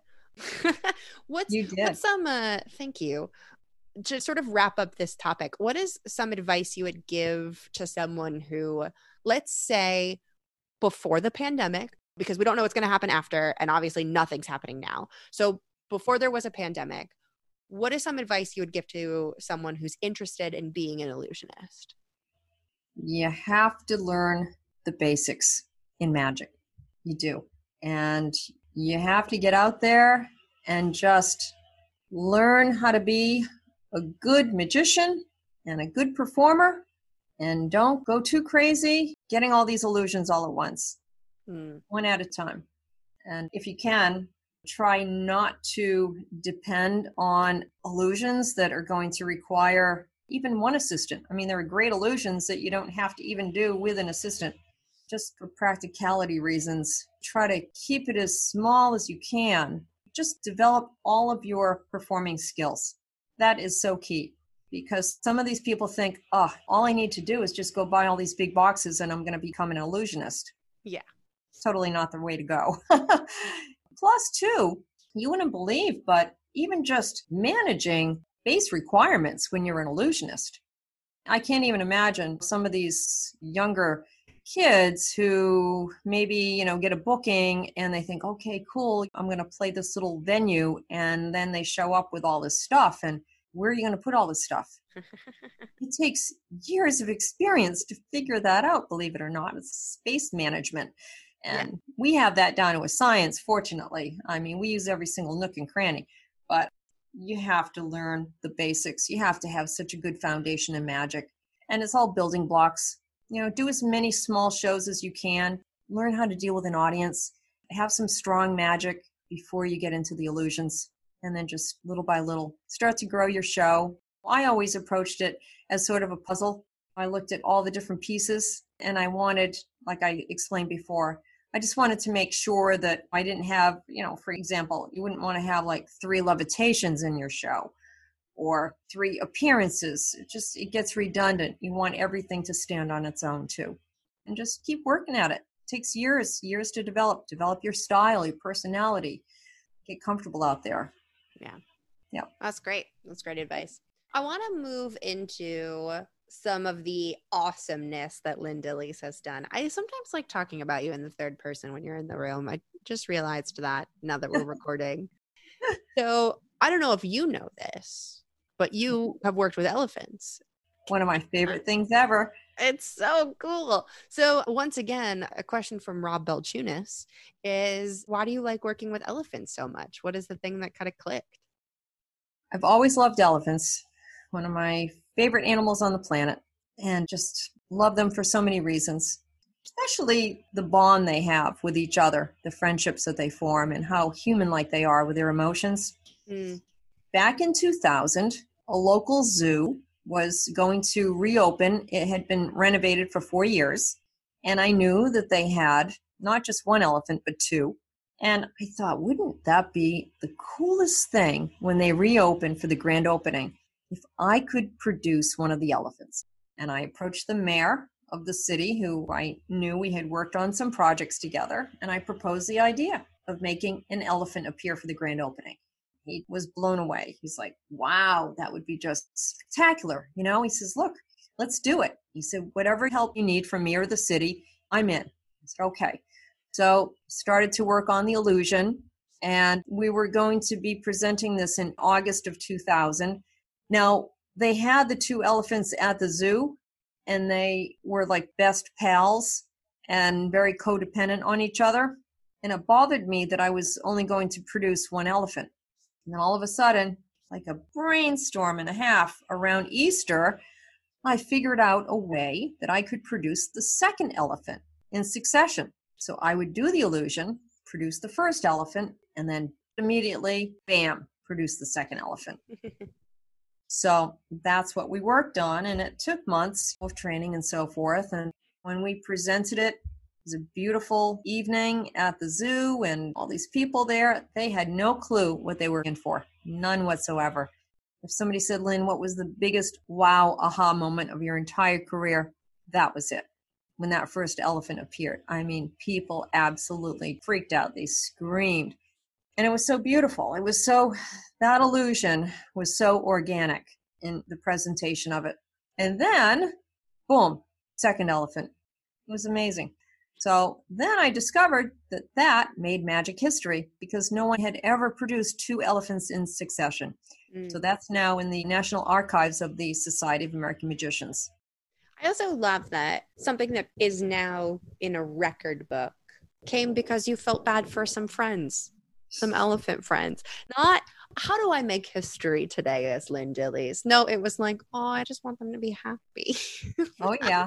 Speaker 1: what's,
Speaker 2: you did.
Speaker 1: what's some, uh, thank you. To sort of wrap up this topic, what is some advice you would give to someone who, let's say, before the pandemic, because we don't know what's going to happen after, and obviously nothing's happening now. So before there was a pandemic, what is some advice you would give to someone who's interested in being an illusionist?
Speaker 2: You have to learn the basics in magic. You do. And you have to get out there and just learn how to be a good magician and a good performer, and don't go too crazy getting all these illusions all at once, mm. one at a time. And if you can, try not to depend on illusions that are going to require even one assistant. I mean, there are great illusions that you don't have to even do with an assistant. Just for practicality reasons, try to keep it as small as you can. Just develop all of your performing skills. That is so key, because some of these people think, oh, all I need to do is just go buy all these big boxes and I'm going to become an illusionist.
Speaker 1: Yeah.
Speaker 2: It's totally not the way to go. Plus, too, You wouldn't believe, but even just managing base requirements when you're an illusionist. I can't even imagine some of these younger kids who maybe, you know, get a booking and they think, okay, cool, I'm going to play this little venue. And then they show up with all this stuff. And where are you going to put all this stuff? It takes years of experience to figure that out, believe it or not. It's space management. And yeah. we have that down to a science, fortunately. I mean, we use every single nook and cranny, but you have to learn the basics. You have to have such a good foundation in magic. And it's all building blocks. You know, do as many small shows as you can. Learn how to deal with an audience. Have some strong magic before you get into the illusions. And then just little by little, start to grow your show. I always approached it as sort of a puzzle. I looked at all the different pieces, and I wanted, like I explained before, I just wanted to make sure that I didn't have, you know, for example, you wouldn't want to have like three levitations in your show or three appearances. It just, it gets redundant. You want everything to stand on its own too. And just keep working at it. It takes years, years to develop, develop your style, your personality, get comfortable out there.
Speaker 1: Yeah.
Speaker 2: Yeah.
Speaker 1: That's great. That's great advice. I want to move into some of the awesomeness that Lynn Dillies has done. I sometimes like talking about you in the third person when you're in the room. I just realized that now that we're recording. So I don't know if you know this, but you have worked with elephants.
Speaker 2: One of my favorite things ever.
Speaker 1: It's so cool. So once again, a question from Rob Belchunas is, why do you like working with elephants so much? What is the thing that kind of clicked?
Speaker 2: I've always loved elephants. One of my favorite animals on the planet, and just love them for so many reasons, especially the bond they have with each other, the friendships that they form, and how human-like they are with their emotions. Mm. Back in two thousand, a local zoo was going to reopen. It had been renovated for four years, and I knew that they had not just one elephant, but two. And I thought, wouldn't that be the coolest thing when they reopen for the grand opening, if I could produce one of the elephants? And I approached the mayor of the city, who I knew we had worked on some projects together, and I proposed the idea of making an elephant appear for the grand opening. He was blown away. He's like, wow, that would be just spectacular. You know, he says, look, let's do it. He said, whatever help you need from me or the city, I'm in. I said, okay. So started to work on the illusion, and we were going to be presenting this in August of two thousand. Now, they had the two elephants at the zoo, and they were like best pals and very codependent on each other. And it bothered me that I was only going to produce one elephant. And then all of a sudden, like a brainstorm and a half around Easter, I figured out a way that I could produce the second elephant in succession. So I would do the illusion, produce the first elephant, and then immediately, bam, produce the second elephant. So that's what we worked on, and it took months of training and so forth. And when we presented it, it was a beautiful evening at the zoo, and all these people there, they had no clue what they were in for, none whatsoever. If somebody said, Lynn, what was the biggest wow, aha moment of your entire career? That was it. When that first elephant appeared, I mean, people absolutely freaked out. They screamed. And it was so beautiful. It was so, that illusion was so organic in the presentation of it. And then, boom, second elephant. It was amazing. So then I discovered that that made magic history, because no one had ever produced two elephants in succession. Mm. So that's now in the National Archives of the Society of American Magicians.
Speaker 1: I also love that something that is now in a record book came because you felt bad for some friends, some elephant friends. Not, how do I make history today as Lynn Dillies? No, it was like, oh, I just want them to be happy.
Speaker 2: Oh, yeah.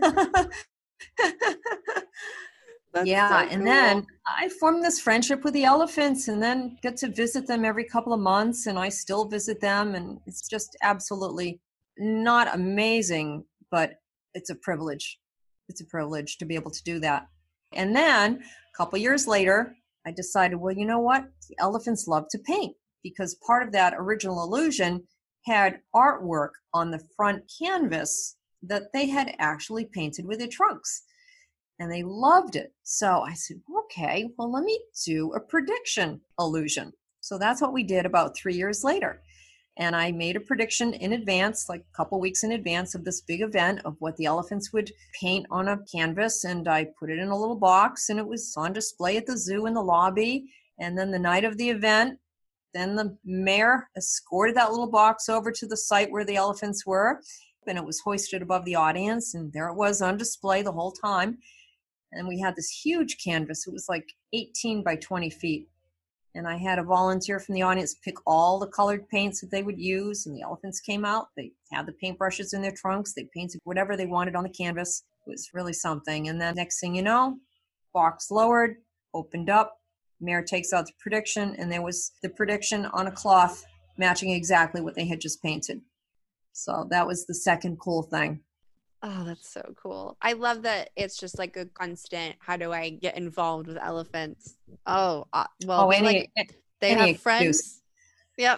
Speaker 2: Yeah,
Speaker 1: so
Speaker 2: and
Speaker 1: cool.
Speaker 2: then I formed this friendship with the elephants, and then get to visit them every couple of months, and I still visit them, and it's just absolutely not amazing, but it's a privilege. It's a privilege to be able to do that. And then a couple years later, I decided, well, you know what? The elephants love to paint, because part of that original illusion had artwork on the front canvas that they had actually painted with their trunks. And they loved it. So I said, okay, well, let me do a prediction illusion. So that's what we did about three years later. And I made a prediction in advance, like a couple weeks in advance of this big event, of what the elephants would paint on a canvas. And I put it in a little box, and it was on display at the zoo in the lobby. And then the night of the event, then the mayor escorted that little box over to the site where the elephants were, and it was hoisted above the audience. And there it was on display the whole time. And we had this huge canvas. It was like eighteen by twenty feet. And I had a volunteer from the audience pick all the colored paints that they would use. And the elephants came out. They had the paintbrushes in their trunks. They painted whatever they wanted on the canvas. It was really something. And then next thing you know, box lowered, opened up. Mayor takes out the prediction. And there was the prediction on a cloth matching exactly what they had just painted. So that was the second cool thing.
Speaker 1: Oh, that's so cool. I love that it's just like a constant, how do I get involved with elephants? Oh, uh, well,
Speaker 2: oh,
Speaker 1: they,
Speaker 2: any,
Speaker 1: like, they
Speaker 2: any
Speaker 1: have
Speaker 2: excuse.
Speaker 1: friends. Yep.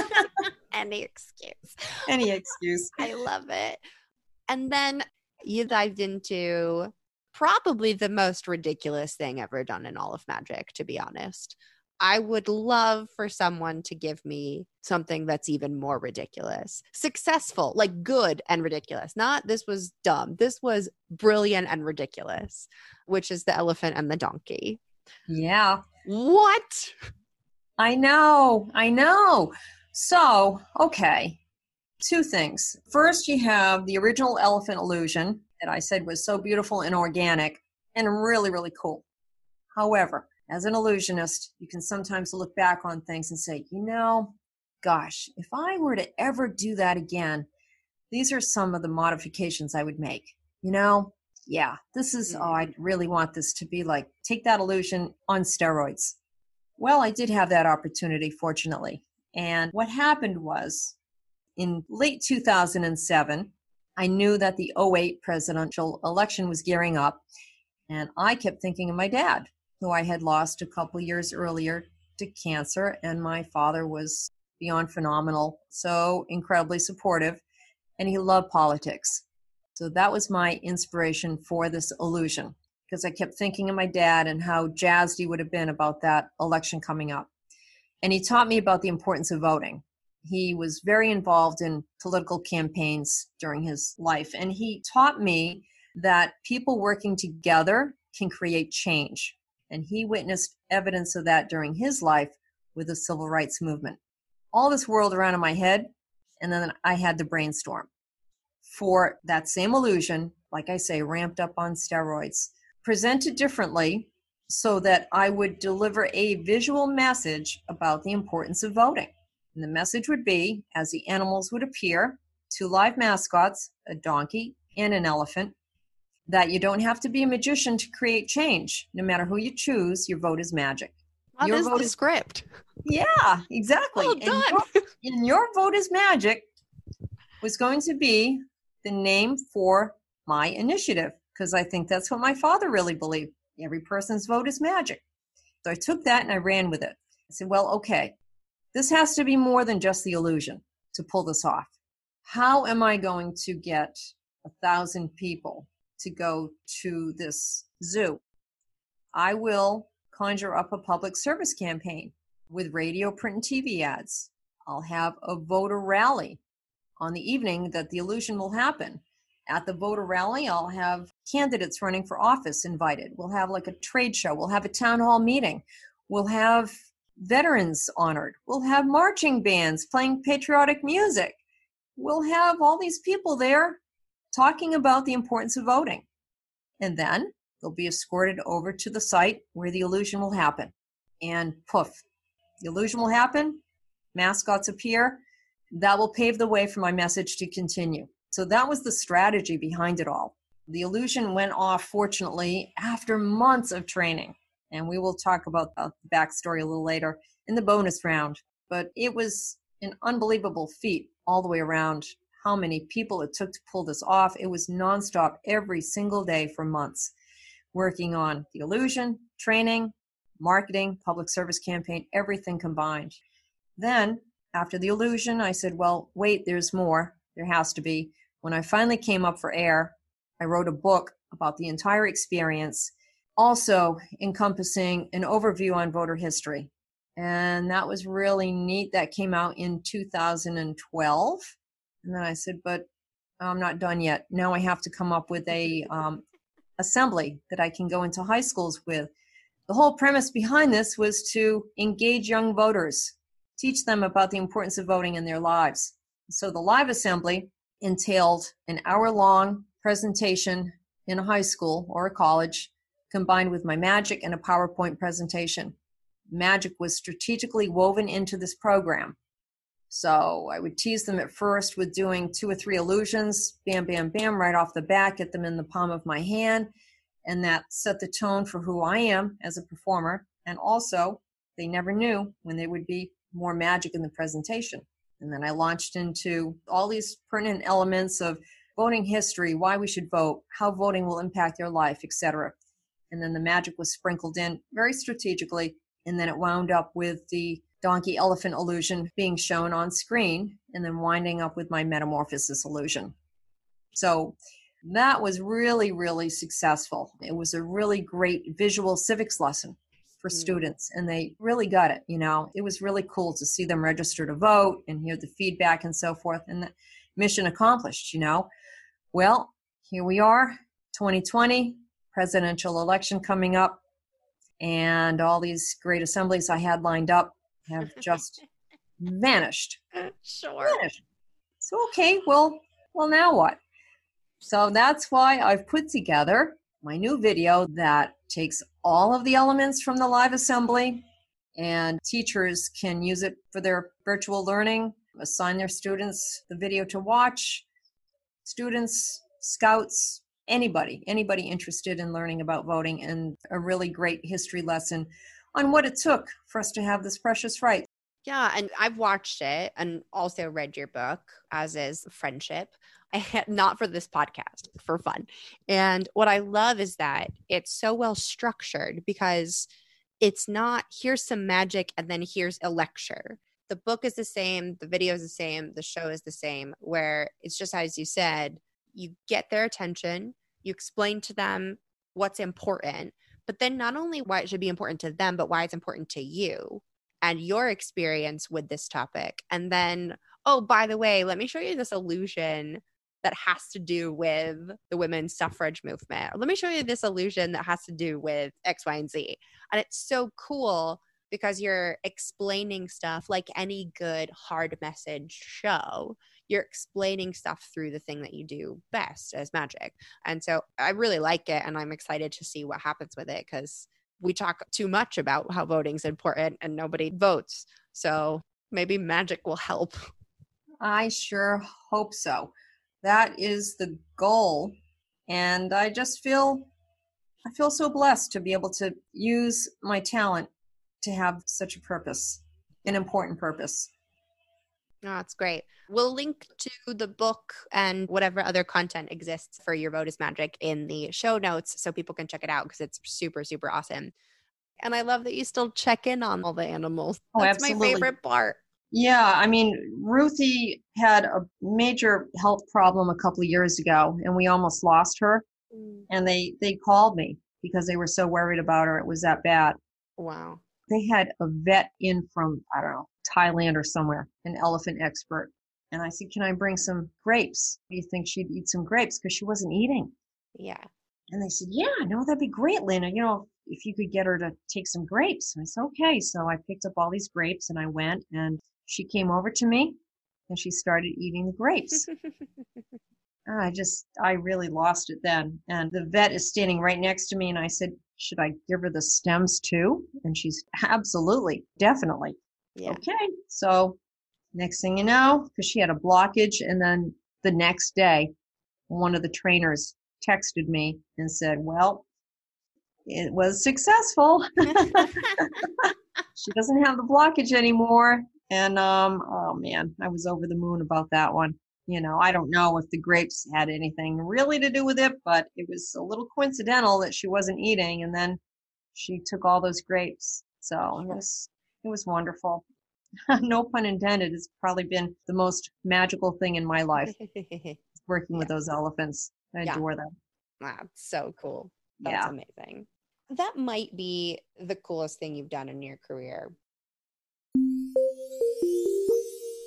Speaker 1: Any excuse.
Speaker 2: Any excuse.
Speaker 1: I love it. And then you dived into probably the most ridiculous thing ever done in all of magic, to be honest. I would love for someone to give me something that's even more ridiculous. Successful, like good and ridiculous. Not this was dumb. This was brilliant and ridiculous, which is the elephant and the donkey.
Speaker 2: Yeah.
Speaker 1: What?
Speaker 2: I know. I know. So, okay. Two things. First, you have the original elephant illusion that I said was so beautiful and organic and really, really cool. However, as an illusionist, you can sometimes look back on things and say, you know, gosh, if I were to ever do that again, these are some of the modifications I would make. You know, yeah, this is, oh, I really want this to be like, take that illusion on steroids. Well, I did have that opportunity, fortunately. And what happened was, in late two thousand seven, I knew that the oh eight presidential election was gearing up, and I kept thinking of my dad, who I had lost a couple years earlier to cancer, and my father was beyond phenomenal, so incredibly supportive, and he loved politics. So that was my inspiration for this illusion, because I kept thinking of my dad and how jazzed he would have been about that election coming up. And he taught me about the importance of voting. He was very involved in political campaigns during his life, and he taught me that people working together can create change. And he witnessed evidence of that during his life with the civil rights movement. All this whirled around in my head, and then I had to brainstorm for that same illusion, like I say, ramped up on steroids, presented differently so that I would deliver a visual message about the importance of voting. And the message would be, as the animals would appear, two live mascots, a donkey and an elephant, that you don't have to be a magician to create change. No matter who you choose, your vote is magic.
Speaker 1: What
Speaker 2: your
Speaker 1: is
Speaker 2: vote
Speaker 1: the
Speaker 2: is
Speaker 1: script?
Speaker 2: Yeah, exactly.
Speaker 1: Well
Speaker 2: and,
Speaker 1: done.
Speaker 2: your, and your vote is magic was going to be the name for my initiative, because I think that's what my father really believed. Every person's vote is magic. So I took that and I ran with it. I said, well, okay, this has to be more than just the illusion to pull this off. How am I going to get a thousand people to go to this zoo? I will conjure up a public service campaign with radio, print, and T V ads. I'll have a voter rally on the evening that the illusion will happen. At the voter rally, I'll have candidates running for office invited. We'll have like a trade show. We'll have a town hall meeting. We'll have veterans honored. We'll have marching bands playing patriotic music. We'll have all these people there talking about the importance of voting. And then they'll be escorted over to the site where the illusion will happen. And poof, the illusion will happen. Mascots appear. That will pave the way for my message to continue. So that was the strategy behind it all. The illusion went off, fortunately, after months of training. And we will talk about the backstory a little later in the bonus round. But it was an unbelievable feat all the way around, how many people it took to pull this off. It was nonstop every single day for months, working on the illusion, training, marketing, public service campaign, everything combined. Then, after the illusion, I said, well, wait, there's more. There has to be. When I finally came up for air, I wrote a book about the entire experience, also encompassing an overview on voter history And that was really neat. That came out in two thousand twelve. And then I said, but I'm not done yet. Now I have to come up with a um, assembly that I can go into high schools with. The whole premise behind this was to engage young voters, teach them about the importance of voting in their lives. So the live assembly entailed an hour-long presentation in a high school or a college, combined with my magic and a PowerPoint presentation. Magic was strategically woven into this program. So I would tease them at first with doing two or three illusions, bam, bam, bam, right off the bat, get them in the palm of my hand. And that set the tone for who I am as a performer. And also, they never knew when there would be more magic in the presentation. And then I launched into all these pertinent elements of voting history, why we should vote, how voting will impact their life, et cetera. And then the magic was sprinkled in very strategically. And then it wound up with the donkey elephant illusion being shown on screen, and then winding up with my metamorphosis illusion. So that was really, really successful. It was a really great visual civics lesson for mm. students, and they really got it. You know, it was really cool to see them register to vote and hear the feedback and so forth, and the mission accomplished, you know. Well, here we are, twenty twenty, presidential election coming up, and all these great assemblies I had lined up have just vanished.
Speaker 1: Sure.
Speaker 2: Vanished. So, okay, well, well, now what? So that's why I've put together my new video that takes all of the elements from the live assembly, and teachers can use it for their virtual learning, assign their students the video to watch, students, scouts, anybody, anybody interested in learning about voting, and a really great history lesson on what it took for us to have this precious right.
Speaker 1: Yeah, and I've watched it and also read your book, as is Friendship. I had, not for this podcast, for fun. And what I love is that it's so well structured, because it's not here's some magic and then here's a lecture. The book is the same, the video is the same, the show is the same, where it's just as you said, you get their attention, you explain to them what's important, but then not only why it should be important to them, but why it's important to you and your experience with this topic. And then, oh, by the way, let me show you this illusion that has to do with the women's suffrage movement. Or let me show you this illusion that has to do with X, Y, and Z. And it's so cool because you're explaining stuff like any good hard message show. You're explaining stuff through the thing that you do best as magic. And so I really like it, and I'm excited to see what happens with it, because we talk too much about how voting's important and nobody votes. So maybe magic will help.
Speaker 2: I sure hope so. That is the goal. And I just feel, I feel so blessed to be able to use my talent to have such a purpose, an important purpose.
Speaker 1: Oh, that's great. We'll link to the book and whatever other content exists for Your Vote is Magic in the show notes so people can check it out, because it's super, super awesome. And I love that you still check in on all the animals.
Speaker 2: Oh,
Speaker 1: That's
Speaker 2: absolutely.
Speaker 1: my favorite part.
Speaker 2: Yeah, I mean, Ruthie had a major health problem a couple of years ago, and we almost lost her. Mm. And they, they called me because they were so worried about her. It was that bad.
Speaker 1: Wow.
Speaker 2: They had a vet in from, I don't know, Thailand or somewhere, an elephant expert. And I said, can I bring some grapes? Do you think she'd eat some grapes? Because she wasn't eating.
Speaker 1: Yeah.
Speaker 2: And they said, yeah, no, that'd be great, Lena. You know, if you could get her to take some grapes. And I said, okay. So I picked up all these grapes and I went, and she came over to me and she started eating the grapes. I just, I really lost it then. And the vet is standing right next to me. And I said, should I give her the stems too? And she's absolutely, definitely. Yeah. Okay. So next thing you know, because she had a blockage. And then the next day, one of the trainers texted me and said, well, it was successful. She doesn't have the blockage anymore. And, um, oh man, I was over the moon about that one. You know, I don't know if the grapes had anything really to do with it, but it was a little coincidental that she wasn't eating, and then she took all those grapes. So it was, it was wonderful. No pun intended. It's probably been the most magical thing in my life, working yeah. with those elephants. I yeah. adore them.
Speaker 1: Wow, so cool. That's
Speaker 2: yeah.
Speaker 1: amazing. That might be the coolest thing you've done in your career.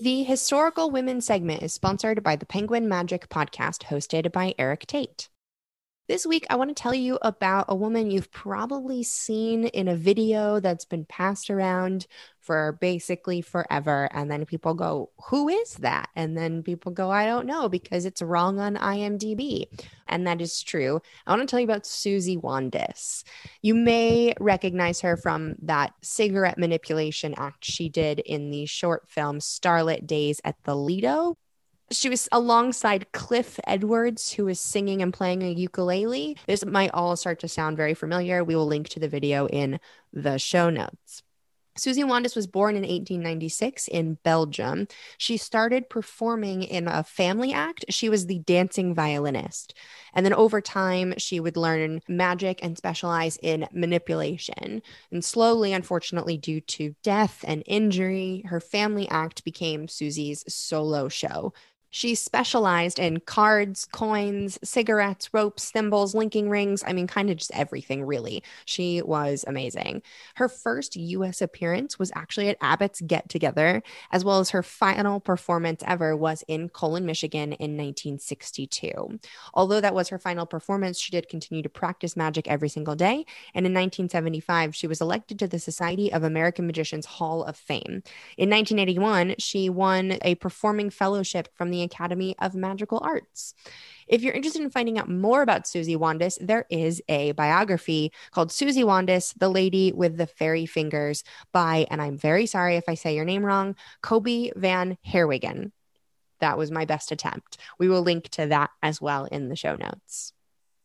Speaker 1: The Historical Women segment is sponsored by the Penguin Magic podcast hosted by Eric Tate. This week, I want to tell you about a woman you've probably seen in a video that's been passed around for basically forever. And then people go, who is that? And then people go, I don't know, because it's wrong on IMDb. And that is true. I want to tell you about Susie Wandis. You may recognize her from that cigarette manipulation act she did in the short film Starlit Days at the Lido. She was alongside Cliff Edwards, who was singing and playing a ukulele. This might all start to sound very familiar. We will link to the video in the show notes. Susie Wandis was born in eighteen ninety-six in Belgium. She started performing in a family act. She was the dancing violinist. And then over time, she would learn magic and specialize in manipulation. And slowly, unfortunately, due to death and injury, her family act became Susie's solo show. She specialized in cards, coins, cigarettes, ropes, thimbles, linking rings. I mean, kind of just everything, really. She was amazing. Her first U S appearance was actually at Abbott's Get Together, as well as her final performance ever was in Colon, Michigan in nineteen sixty-two. Although that was her final performance, she did continue to practice magic every single day. And in nineteen seventy-five, she was elected to the Society of American Magicians Hall of Fame. In nineteen eighty-one, she won a performing fellowship from the Academy of Magical Arts. If you're interested in finding out more about Susie Wandis, there is a biography called Susie Wandis, The Lady with the Fairy Fingers by, and I'm very sorry if I say your name wrong, Kobe van Herwegen. That was my best attempt. We will link to that as well in the show notes.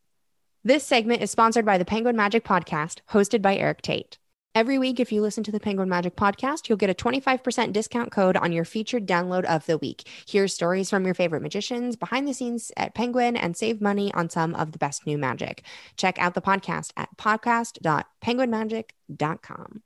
Speaker 1: This segment is sponsored by the Penguin Magic podcast, hosted by Eric Tate. Every week, if you listen to the Penguin Magic podcast, you'll get a twenty-five percent discount code on your featured download of the week. Hear stories from your favorite magicians, behind the scenes at Penguin, and save money on some of the best new magic. Check out the podcast at podcast dot penguin magic dot com.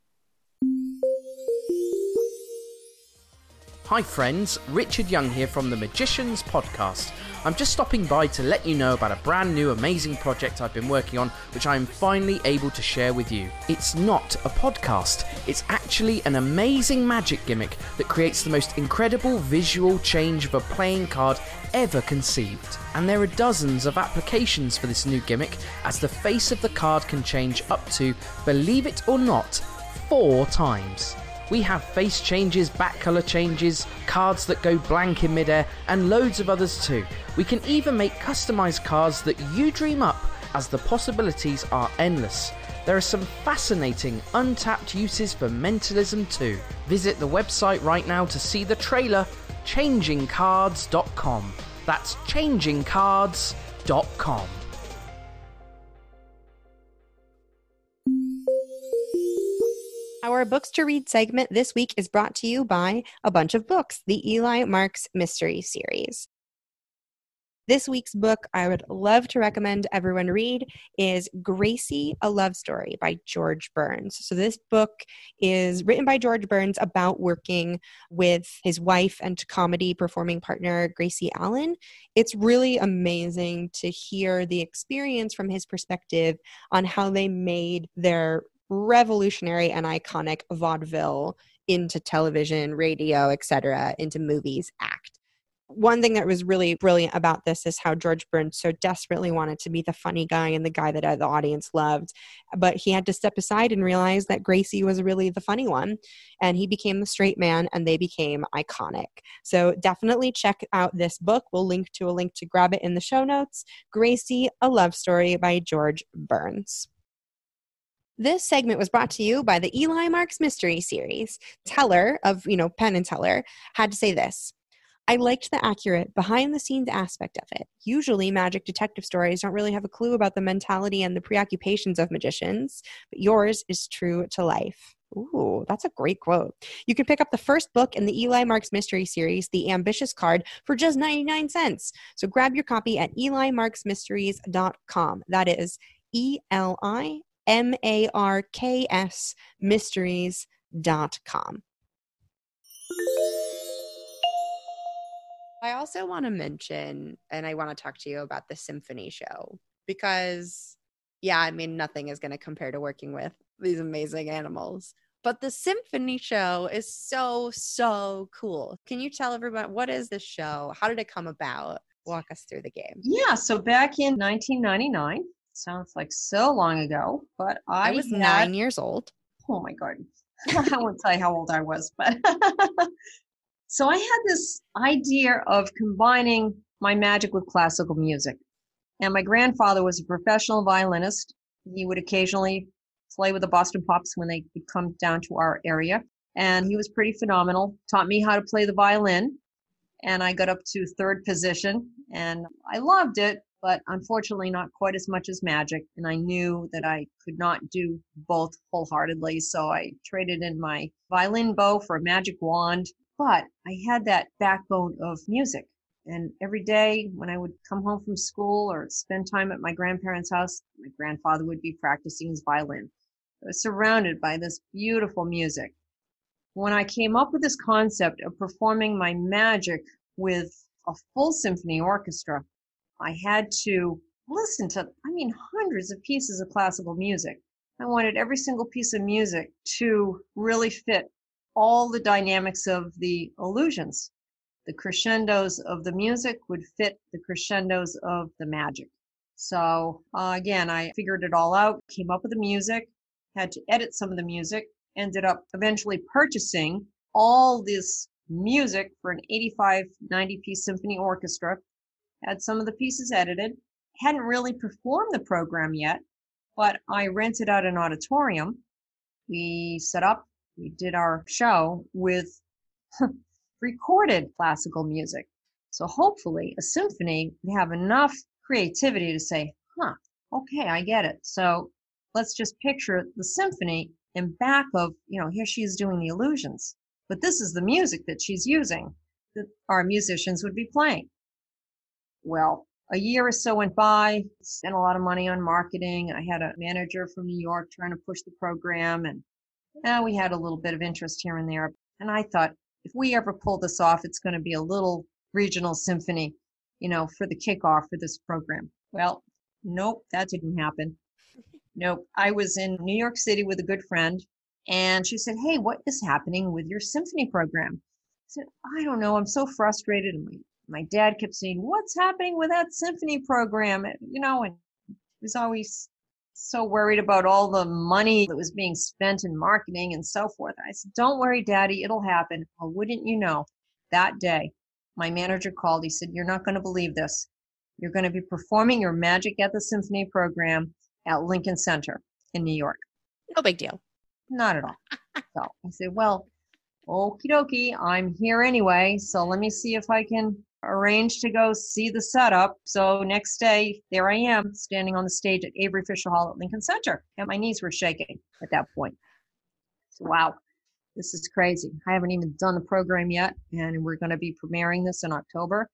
Speaker 3: Hi friends, Richard Young here from the Magicians Podcast. I'm just stopping by to let you know about a brand new amazing project I've been working on, which I'm finally able to share with you. It's not a podcast, it's actually an amazing magic gimmick that creates the most incredible visual change of a playing card ever conceived. And there are dozens of applications for this new gimmick, as the face of the card can change up to, believe it or not, four times. We have face changes, back colour changes, cards that go blank in midair, and loads of others too. We can even make customised cards that you dream up, as the possibilities are endless. There are some fascinating, untapped uses for mentalism too. Visit the website right now to see the trailer, changing cards dot com. That's changing cards dot com.
Speaker 1: Our Books to Read segment this week is brought to you by A Bunch of Books, the Eli Marks Mystery Series. This week's book I would love to recommend everyone read is Gracie, A Love Story by George Burns. So this book is written by George Burns about working with his wife and comedy performing partner, Gracie Allen. It's really amazing to hear the experience from his perspective on how they made their revolutionary and iconic vaudeville into television, radio, et cetera, into movies act. One thing that was really brilliant about this is how George Burns so desperately wanted to be the funny guy and the guy that the audience loved, but he had to step aside and realize that Gracie was really the funny one, and he became the straight man and they became iconic. So definitely check out this book. We'll link to a link to grab it in the show notes. Gracie, A Love Story by George Burns. This segment was brought to you by the Eli Marks Mystery Series. Teller of, you know, Penn and Teller had to say this: I liked the accurate, behind-the-scenes aspect of it. Usually, magic detective stories don't really have a clue about the mentality and the preoccupations of magicians, but yours is true to life. Ooh, that's a great quote. You can pick up the first book in the Eli Marks Mystery Series, The Ambitious Card, for just ninety-nine cents. So grab your copy at eli marks mysteries dot com. That is E L I M A R K S mysteries dot com. I also want to mention, and I want to talk to you about the symphony show, because, yeah, I mean, nothing is going to compare to working with these amazing animals. But the symphony show is so, so cool. Can you tell everyone, what is this show? How did it come about? Walk us through the game.
Speaker 2: Yeah, so back in nineteen ninety-nine, sounds like so long ago, but I,
Speaker 1: I was
Speaker 2: had,
Speaker 1: nine years old.
Speaker 2: Oh my God. I won't tell you how old I was, but so I had this idea of combining my magic with classical music. And my grandfather was a professional violinist. He would occasionally play with the Boston Pops when they would come down to our area. And he was pretty phenomenal, taught me how to play the violin. And I got up to third position and I loved it, but unfortunately not quite as much as magic. And I knew that I could not do both wholeheartedly. So I traded in my violin bow for a magic wand, but I had that backbone of music. And every day when I would come home from school or spend time at my grandparents' house, my grandfather would be practicing his violin. I was surrounded by this beautiful music. When I came up with this concept of performing my magic with a full symphony orchestra, I had to listen to, I mean, hundreds of pieces of classical music. I wanted every single piece of music to really fit all the dynamics of the illusions. The crescendos of the music would fit the crescendos of the magic. So uh, again, I figured it all out, came up with the music, had to edit some of the music, ended up eventually purchasing all this music for an eighty-five, ninety piece symphony orchestra, had some of the pieces edited, hadn't really performed the program yet, but I rented out an auditorium. We set up, we did our show with recorded classical music. So hopefully a symphony would have enough creativity to say, huh, okay, I get it. So let's just picture the symphony in back of, you know, here she is doing the illusions, but this is the music that she's using that our musicians would be playing. Well, a year or so went by, spent a lot of money on marketing. I had a manager from New York trying to push the program, and uh, we had a little bit of interest here and there. And I thought, if we ever pull this off, it's going to be a little regional symphony, you know, for the kickoff for this program. Well, nope, that didn't happen. Nope. I was in New York City with a good friend, and she said, hey, what is happening with your symphony program? I said, I don't know. I'm so frustrated. And my, my dad kept saying, what's happening with that symphony program? You know, and he was always so worried about all the money that was being spent in marketing and so forth. I said, don't worry, Daddy, it'll happen. Well, wouldn't you know, that day, my manager called. He said, you're not going to believe this. You're going to be performing your Magic at the Symphony program at Lincoln Center in New York.
Speaker 1: No big deal.
Speaker 2: Not at all. So I said, well, okie dokie, I'm here anyway. So let me see if I can arrange to go see the setup. So next day, there I am standing on the stage at Avery Fisher Hall at Lincoln Center. And my knees were shaking at that point. So, wow, this is crazy. I haven't even done the program yet. And we're going to be premiering this in October.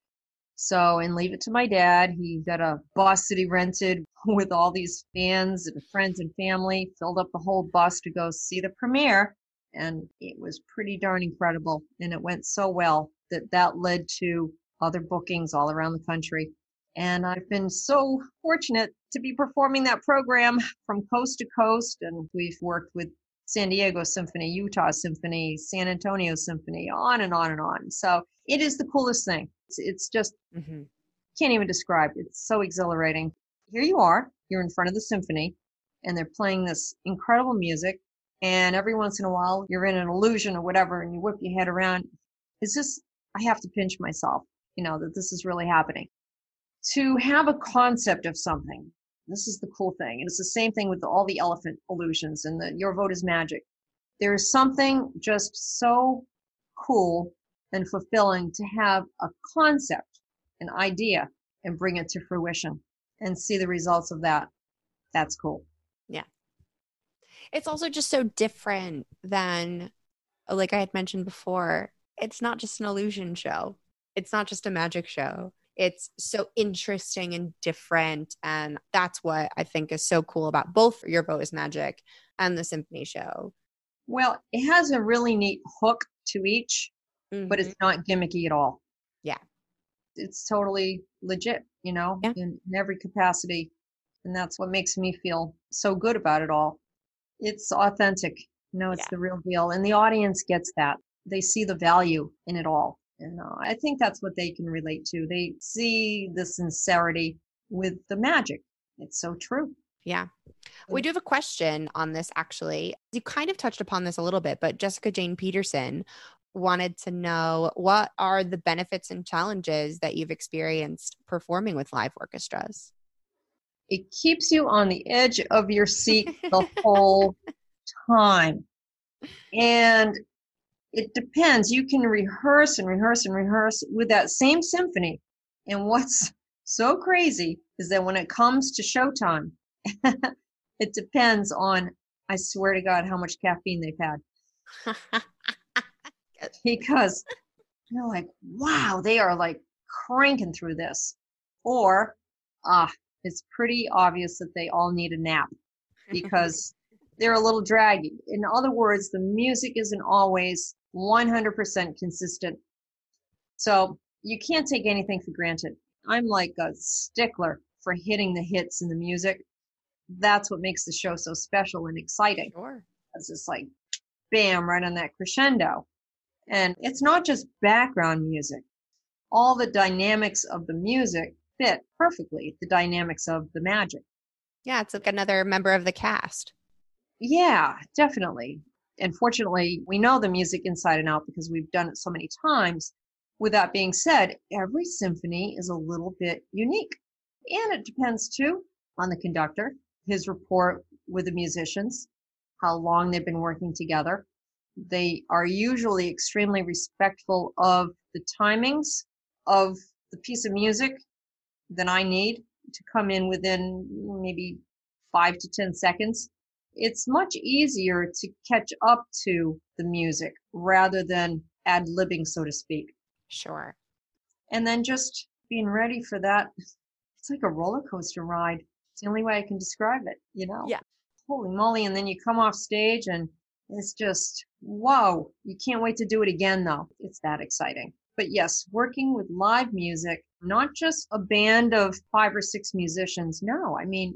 Speaker 2: So, and leave it to my dad. He got a bus that he rented with all these fans and friends and family, filled up the whole bus to go see the premiere. And it was pretty darn incredible. And it went so well that that led to other bookings all around the country. And I've been so fortunate to be performing that program from coast to coast. And we've worked with San Diego Symphony, Utah Symphony, San Antonio Symphony, on and on and on. So it is the coolest thing. It's, it's just, mm-hmm. can't even describe. It's so exhilarating. Here you are, you're in front of the symphony, and they're playing this incredible music. And every once in a while, you're in an illusion or whatever, and you whip your head around. It's just, I have to pinch myself, you know, that this is really happening. To have a concept of something, this is the cool thing. And it's the same thing with all the elephant illusions and the Your Vote is Magic. There is something just so cool and fulfilling to have a concept, an idea, and bring it to fruition and see the results of that. That's cool.
Speaker 1: Yeah. It's also just so different than, like I had mentioned before, it's not just an illusion show. It's not just a magic show. It's so interesting and different. And that's what I think is so cool about both Your Vote is Magic and the symphony show.
Speaker 2: Well, it has a really neat hook to each, mm-hmm. but it's not gimmicky at all.
Speaker 1: Yeah.
Speaker 2: It's totally legit, you know, yeah. in, in every capacity. And that's what makes me feel so good about it all. It's authentic. No, it's
Speaker 1: Yeah.
Speaker 2: the real deal. And the audience gets that. They see the value in it all. And uh, I think that's what they can relate to. They see the sincerity with the magic. It's so true.
Speaker 1: Yeah. We do have a question on this, actually. You kind of touched upon this a little bit, but Jessica Jane Peterson wanted to know, what are the benefits and challenges that you've experienced performing with live orchestras?
Speaker 2: It keeps you on the edge of your seat the whole time. And it depends. You can rehearse and rehearse and rehearse with that same symphony. And what's so crazy is that when it comes to showtime, it depends on, I swear to God, how much caffeine they've had. Because you're like, wow, they are like cranking through this. Or, ah, it's pretty obvious that they all need a nap because they're a little draggy. In other words, the music isn't always one hundred percent consistent. So you can't take anything for granted. I'm like a stickler for hitting the hits in the music. That's what makes the show so special and exciting.
Speaker 1: Sure.
Speaker 2: It's just like, bam, right on that crescendo. And it's not just background music. All the dynamics of the music fit perfectly the dynamics of the magic.
Speaker 1: Yeah, it's like another member of the cast.
Speaker 2: Yeah, definitely. And fortunately, we know the music inside and out because we've done it so many times. With that being said, every symphony is a little bit unique. And it depends too on the conductor, his rapport with the musicians, how long they've been working together. They are usually extremely respectful of the timings of the piece of music that I need to come in within maybe five to ten seconds. It's much easier to catch up to the music rather than ad-libbing, so to speak.
Speaker 1: Sure.
Speaker 2: And then just being ready for that. It's like a roller coaster ride. It's the only way I can describe it, you know?
Speaker 1: Yeah.
Speaker 2: Holy moly. And then you come off stage and it's just, whoa. You can't wait to do it again, though. It's that exciting. But yes, working with live music, not just a band of five or six musicians. No, I mean,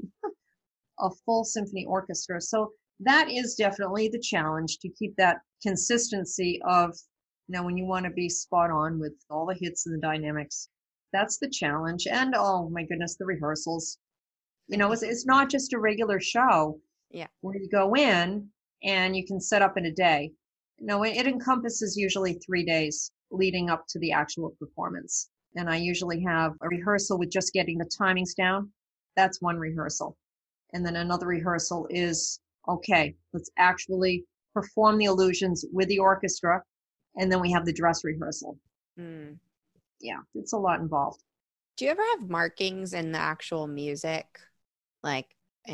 Speaker 2: a full symphony orchestra. So that is definitely the challenge, to keep that consistency of, you know, when you want to be spot on with all the hits and the dynamics, that's the challenge. And oh my goodness, the rehearsals. You know, it's, it's not just a regular show
Speaker 1: Yeah.
Speaker 2: where you go in and you can set up in a day. No, it, it encompasses usually three days leading up to the actual performance. And I usually have a rehearsal with just getting the timings down. That's one rehearsal. And then another rehearsal is, okay, let's actually perform the illusions with the orchestra. And then we have the dress rehearsal.
Speaker 1: Mm.
Speaker 2: Yeah, it's a lot involved.
Speaker 1: Do you ever have markings in the actual music? Like,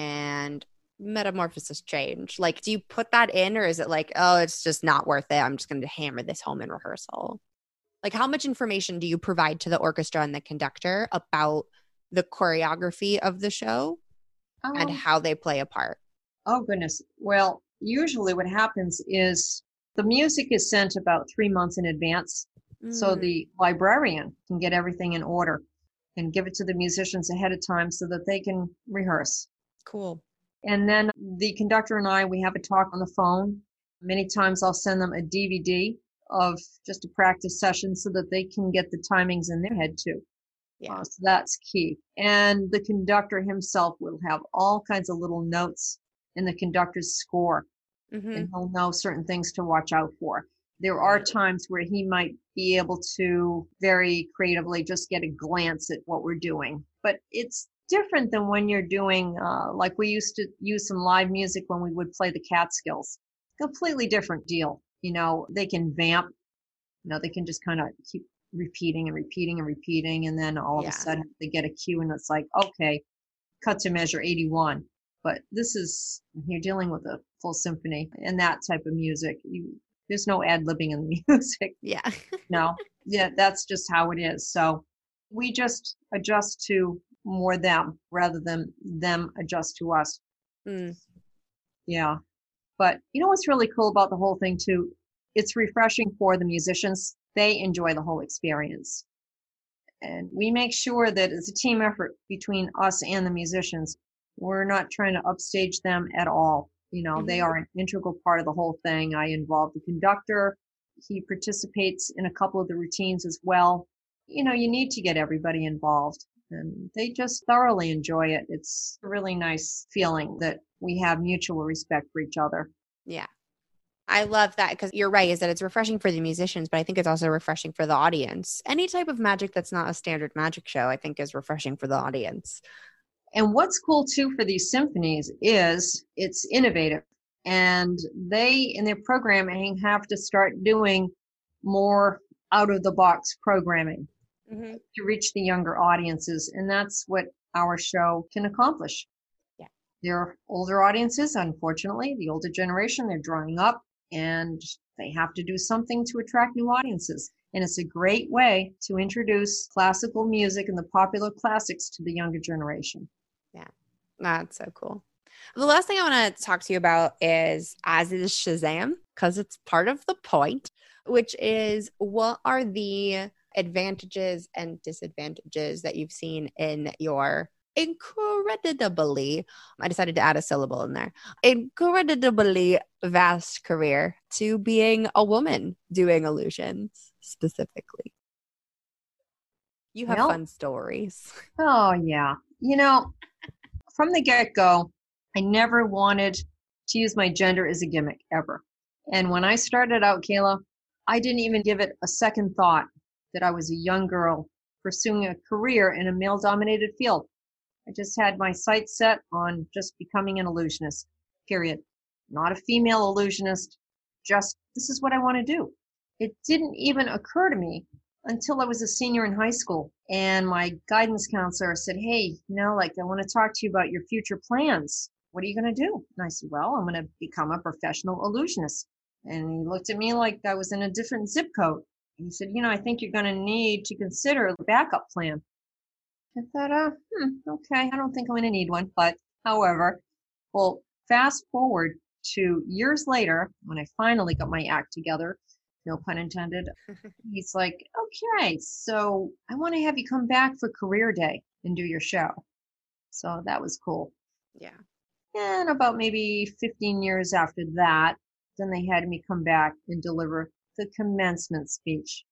Speaker 1: and metamorphosis change? Like, do you put that in, or is it like, oh, it's just not worth it, I'm just going to hammer this home in rehearsal? Like, how much information do you provide to the orchestra and the conductor about the choreography of the show
Speaker 2: Um,
Speaker 1: and how they play a part?
Speaker 2: Oh, goodness. Well, usually what happens is the music is sent about three months in advance. So
Speaker 1: Mm,
Speaker 2: the librarian can get everything in order and give it to the musicians ahead of time so that they can rehearse.
Speaker 1: cool.
Speaker 2: And then the conductor and I, we have a talk on the phone. Many times I'll send them a D V D of just a practice session so that they can get the timings in their head too.
Speaker 1: Yeah.
Speaker 2: Uh, so that's key. And the conductor himself will have all kinds of little notes in the conductor's score,
Speaker 1: Mm-hmm.
Speaker 2: and he'll know certain things to watch out for. There are times where he might be able to very creatively just get a glance at what we're doing. But it's different than when you're doing, uh, like we used to use some live music when we would play the Catskills. Completely different deal. You know, they can vamp, you know, they can just kind of keep repeating and repeating and repeating. And then all
Speaker 1: Yeah.
Speaker 2: of a sudden they get a cue and it's like, okay, cut to measure eighty-one. But this is, you're dealing with a full symphony and that type of music. You, there's no ad-libbing in the music.
Speaker 1: Yeah.
Speaker 2: No, yeah, that's just how it is. So we just adjust to more them rather than them adjust to us.
Speaker 1: Mm.
Speaker 2: Yeah. But you know what's really cool about the whole thing too? It's refreshing for the musicians. They enjoy the whole experience. And we make sure that it's a team effort between us and the musicians. We're not trying to upstage them at all. You know, they
Speaker 1: Mhm.
Speaker 2: are an integral part of the whole thing. I involve the conductor. He participates in a couple of the routines as well. You know, you need to get everybody involved, and they just thoroughly enjoy it. It's a really nice feeling that we have mutual respect for each other.
Speaker 1: Yeah. I love that because you're right, is that it's refreshing for the musicians, but I think it's also refreshing for the audience. Any type of magic that's not a standard magic show, I think is refreshing for the audience.
Speaker 2: And what's cool too for these symphonies is it's innovative, and they in their programming have to start doing more out of the box programming
Speaker 1: Mm-hmm.
Speaker 2: to reach the younger audiences. And that's what our show can accomplish.
Speaker 1: Yeah.
Speaker 2: There are older audiences, unfortunately, the older generation, they're drying up, and they have to do something to attract new audiences. And it's a great way to introduce classical music and the popular classics to the younger generation.
Speaker 1: Yeah, that's so cool. The last thing I want to talk to you about is as is Shazam, because it's part of the point, which is what are the advantages and disadvantages that you've seen in your incredibly, I decided to add a syllable in there, incredibly vast career to being a woman doing illusions specifically. You have
Speaker 2: Well,
Speaker 1: fun stories.
Speaker 2: oh, yeah. You know, from the get go, I never wanted to use my gender as a gimmick ever. And when I started out, Kayla, I didn't even give it a second thought that I was a young girl pursuing a career in a male dominated field. I just had my sights set on just becoming an illusionist, period. Not a female illusionist, just this is what I want to do. It didn't even occur to me until I was a senior in high school. And my guidance counselor said, hey, you know, like, I want to talk to you about your future plans. What are you going to do? And I said, well, I'm going to become a professional illusionist. And he looked at me like I was in a different zip code. And he said, you know, I think you're going to need to consider a backup plan. I thought, uh, hmm, okay, I don't think I'm going to need one. But however, well, fast forward to years later, when I finally got my act together, no pun intended, he's like, okay, so I want to have you come back for career day and do your show. So that was cool.
Speaker 1: Yeah.
Speaker 2: And about maybe fifteen years after that, then they had me come back and deliver the commencement speech.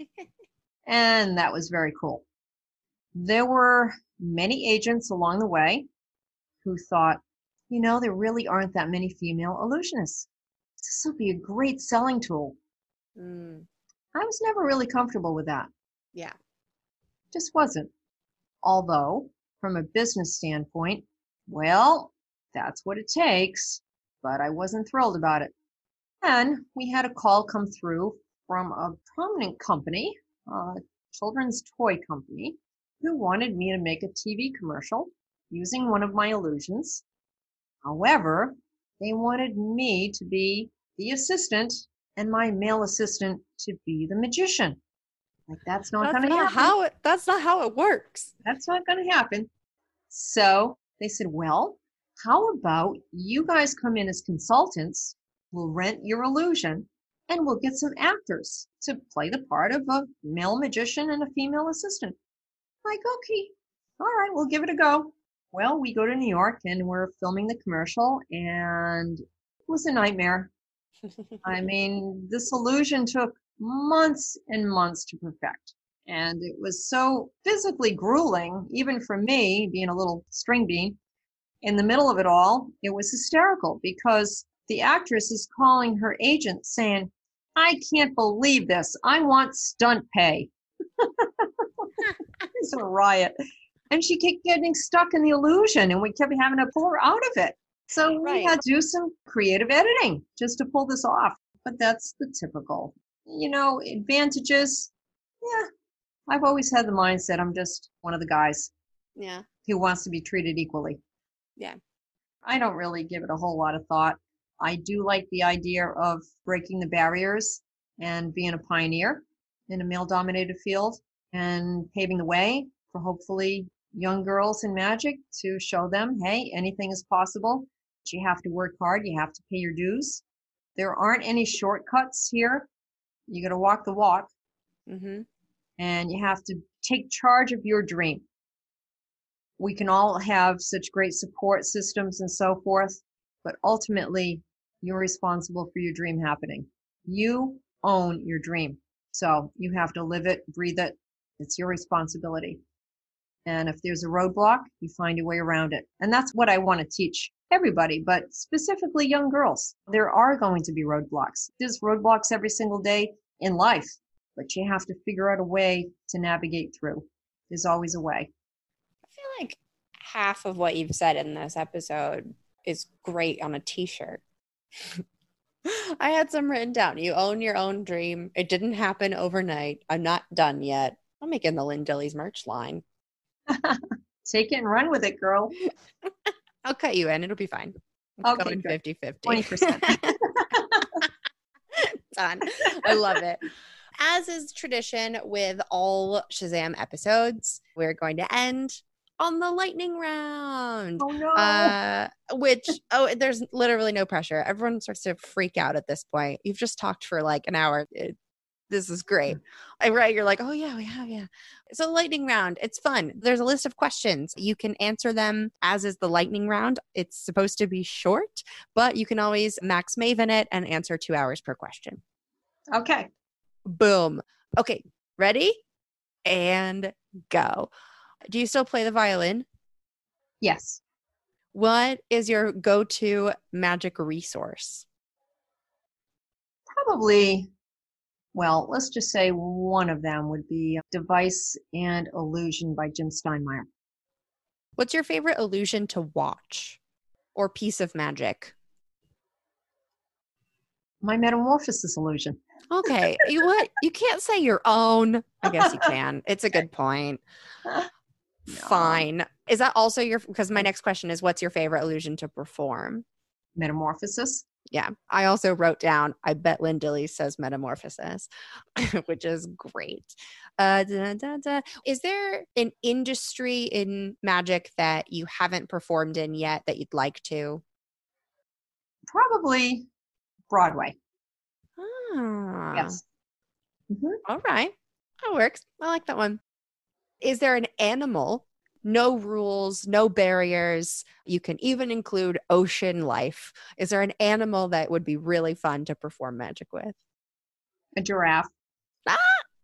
Speaker 2: And that was very cool. There were many agents along the way who thought, you know, there really aren't that many female illusionists. This will be a great selling tool.
Speaker 1: Mm,
Speaker 2: I was never really comfortable with that.
Speaker 1: yeah.
Speaker 2: Just wasn't. Although, from a business standpoint, well, that's what it takes, but I wasn't thrilled about it. Then we had a call come through from a prominent company, a children's toy company, who wanted me to make a T V commercial using one of my illusions. However, they wanted me to be the assistant and my male assistant to be the magician. Like, that's not
Speaker 1: That's
Speaker 2: going to
Speaker 1: not
Speaker 2: happen.
Speaker 1: how it that's not how it works.
Speaker 2: That's not going to happen. So they said, well, how about you guys come in as consultants, we'll rent your illusion, and we'll get some actors to play the part of a male magician and a female assistant. Like, okay, all right, we'll give it a go. Well, we go to New York and we're filming the commercial, and it was a nightmare. I mean, this illusion took months and months to perfect. And it was so physically grueling, even for me, being a little string bean. In the middle of it all, it was hysterical because the actress is calling her agent saying, I can't believe this. I want stunt pay. It's a riot. And she kept getting stuck in the illusion, and we kept having to pull her out of it. So we
Speaker 1: Right.
Speaker 2: had to do some creative editing just to pull this off. But that's the typical, you know, advantages. Yeah, I've always had the mindset I'm just one of the guys
Speaker 1: Yeah.
Speaker 2: who wants to be treated equally.
Speaker 1: Yeah.
Speaker 2: I don't really give it a whole lot of thought. I do like the idea of breaking the barriers and being a pioneer in a male-dominated field and paving the way for hopefully young girls in magic to show them, hey, anything is possible. But you have to work hard. You have to pay your dues. There aren't any shortcuts here. You got to walk the walk,
Speaker 1: Mm-hmm.
Speaker 2: and you have to take charge of your dream. We can all have such great support systems and so forth, but ultimately you're responsible for your dream happening. You own your dream. So you have to live it, breathe it. It's your responsibility. And if there's a roadblock, you find a way around it. And that's what I want to teach everybody, but specifically young girls. There are going to be roadblocks. There's roadblocks every single day in life, but you have to figure out a way to navigate through. There's always a way.
Speaker 1: I feel like half of what you've said in this episode is great on a t-shirt. I had some written down. You own your own dream. It didn't happen overnight. I'm not done yet. I'm making the Lynn Dillies merch line.
Speaker 2: Take it and run with it, girl.
Speaker 1: I'll cut you in. It'll be fine.
Speaker 2: I'm okay,
Speaker 1: going fifty-fifty.
Speaker 2: twenty percent.
Speaker 1: Done. I love it. As is tradition with all Shazam episodes, we're going to end on the lightning round.
Speaker 2: Oh, no.
Speaker 1: Uh, which, oh, there's literally no pressure. Everyone starts to freak out at this point. You've just talked for like an hour. It, this is great. I right. You're like, oh yeah, we have, yeah. So lightning round, it's fun. There's a list of questions. You can answer them as is the lightning round. It's supposed to be short, but you can always Max Maven it and answer two hours per question.
Speaker 2: Okay.
Speaker 1: Boom. Okay. Ready? And go. Do you still play the violin?
Speaker 2: Yes.
Speaker 1: What is your go-to magic resource?
Speaker 2: Probably, well, let's just say one of them would be Device and Illusion by Jim Steinmeier.
Speaker 1: What's your favorite illusion to watch or piece of magic?
Speaker 2: My Metamorphosis illusion.
Speaker 1: Okay. You what? You can't say your own. I guess you can. It's a good point.
Speaker 2: No.
Speaker 1: Fine. Is that also your, because my next question is, what's your favorite illusion to perform?
Speaker 2: Metamorphosis.
Speaker 1: Yeah. I also wrote down, I bet Lynn Dillies says Metamorphosis, which is great. Uh, da, da, da. Is there an industry in magic that you haven't performed in yet that you'd like to?
Speaker 2: Probably Broadway.
Speaker 1: Ah.
Speaker 2: Yes. Mm-hmm.
Speaker 1: All right. That works. I like that one. Is there an animal? No rules, no barriers. You can even include ocean life. Is there an animal that would be really fun to perform magic with?
Speaker 2: A giraffe.
Speaker 1: Ah!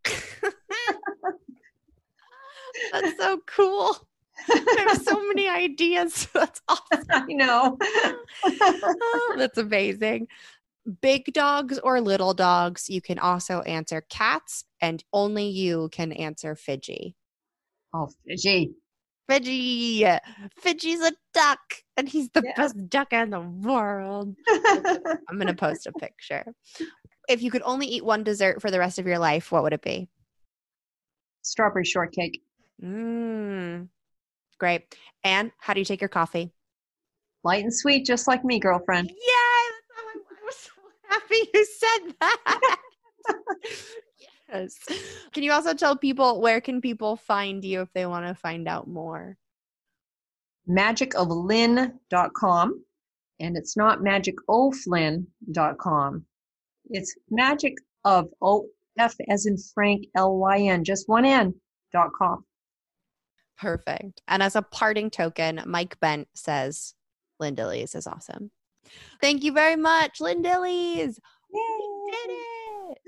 Speaker 1: That's so cool. I have so many ideas. That's awesome.
Speaker 2: I know.
Speaker 1: Oh, that's amazing. Big dogs or little dogs? You can also answer cats, and only you can answer Fidgy.
Speaker 2: Oh, Fidgy.
Speaker 1: Fidgy. Fidgy's a duck, and he's the
Speaker 2: Yeah.
Speaker 1: best duck in the world. I'm going to post a picture. If you could only eat one dessert for the rest of your life, what would it be?
Speaker 2: Strawberry shortcake.
Speaker 1: Mmm. Great. And how do you take your coffee?
Speaker 2: Light and sweet, just like me, girlfriend.
Speaker 1: Yes! I was so happy you said that. Yes. Can you also tell people, where can people find you if they want to find out more?
Speaker 2: magic of lynn dot com. And it's not magic o flynn dot com. It's magic of O F as in Frank, L Y N, just one N, dot com.
Speaker 1: Perfect. And as a parting token, Mike Bent says Lynn Dillies is awesome. Thank you very much, Lynn Dillies. We did it.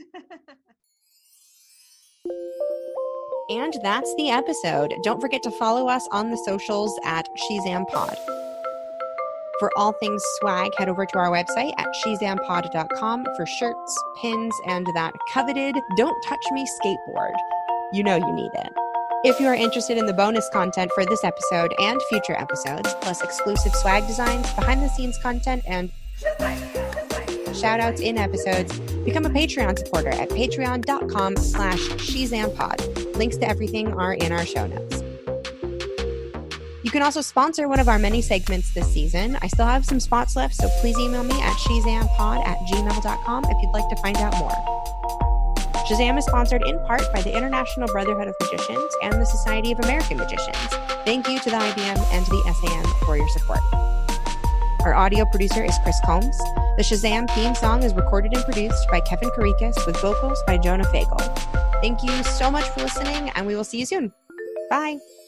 Speaker 1: And that's the episode. Don't forget to follow us on the socials at Shazam Pod. For all things swag, head over to our website at shazam pod dot com for shirts, pins, and that coveted Don't Touch Me skateboard. You know you need it. If you are interested in the bonus content for this episode and future episodes, plus exclusive swag designs, behind-the-scenes content, and shout-outs in episodes, become a Patreon supporter at patreon dot com slash shazam pod. Links to everything are in our show notes. You can also sponsor one of our many segments this season. I still have some spots left, so please email me at shazampod at gmail dot com if you'd like to find out more. Shazam is sponsored in part by the International Brotherhood of Magicians and the Society of American Magicians. Thank you to the I B M and to the S A M for your support. Our audio producer is Chris Combs. The Shazam theme song is recorded and produced by Kevin Karikas with vocals by Jonah Fagel. Thank you so much for listening, and we will see you soon. Bye.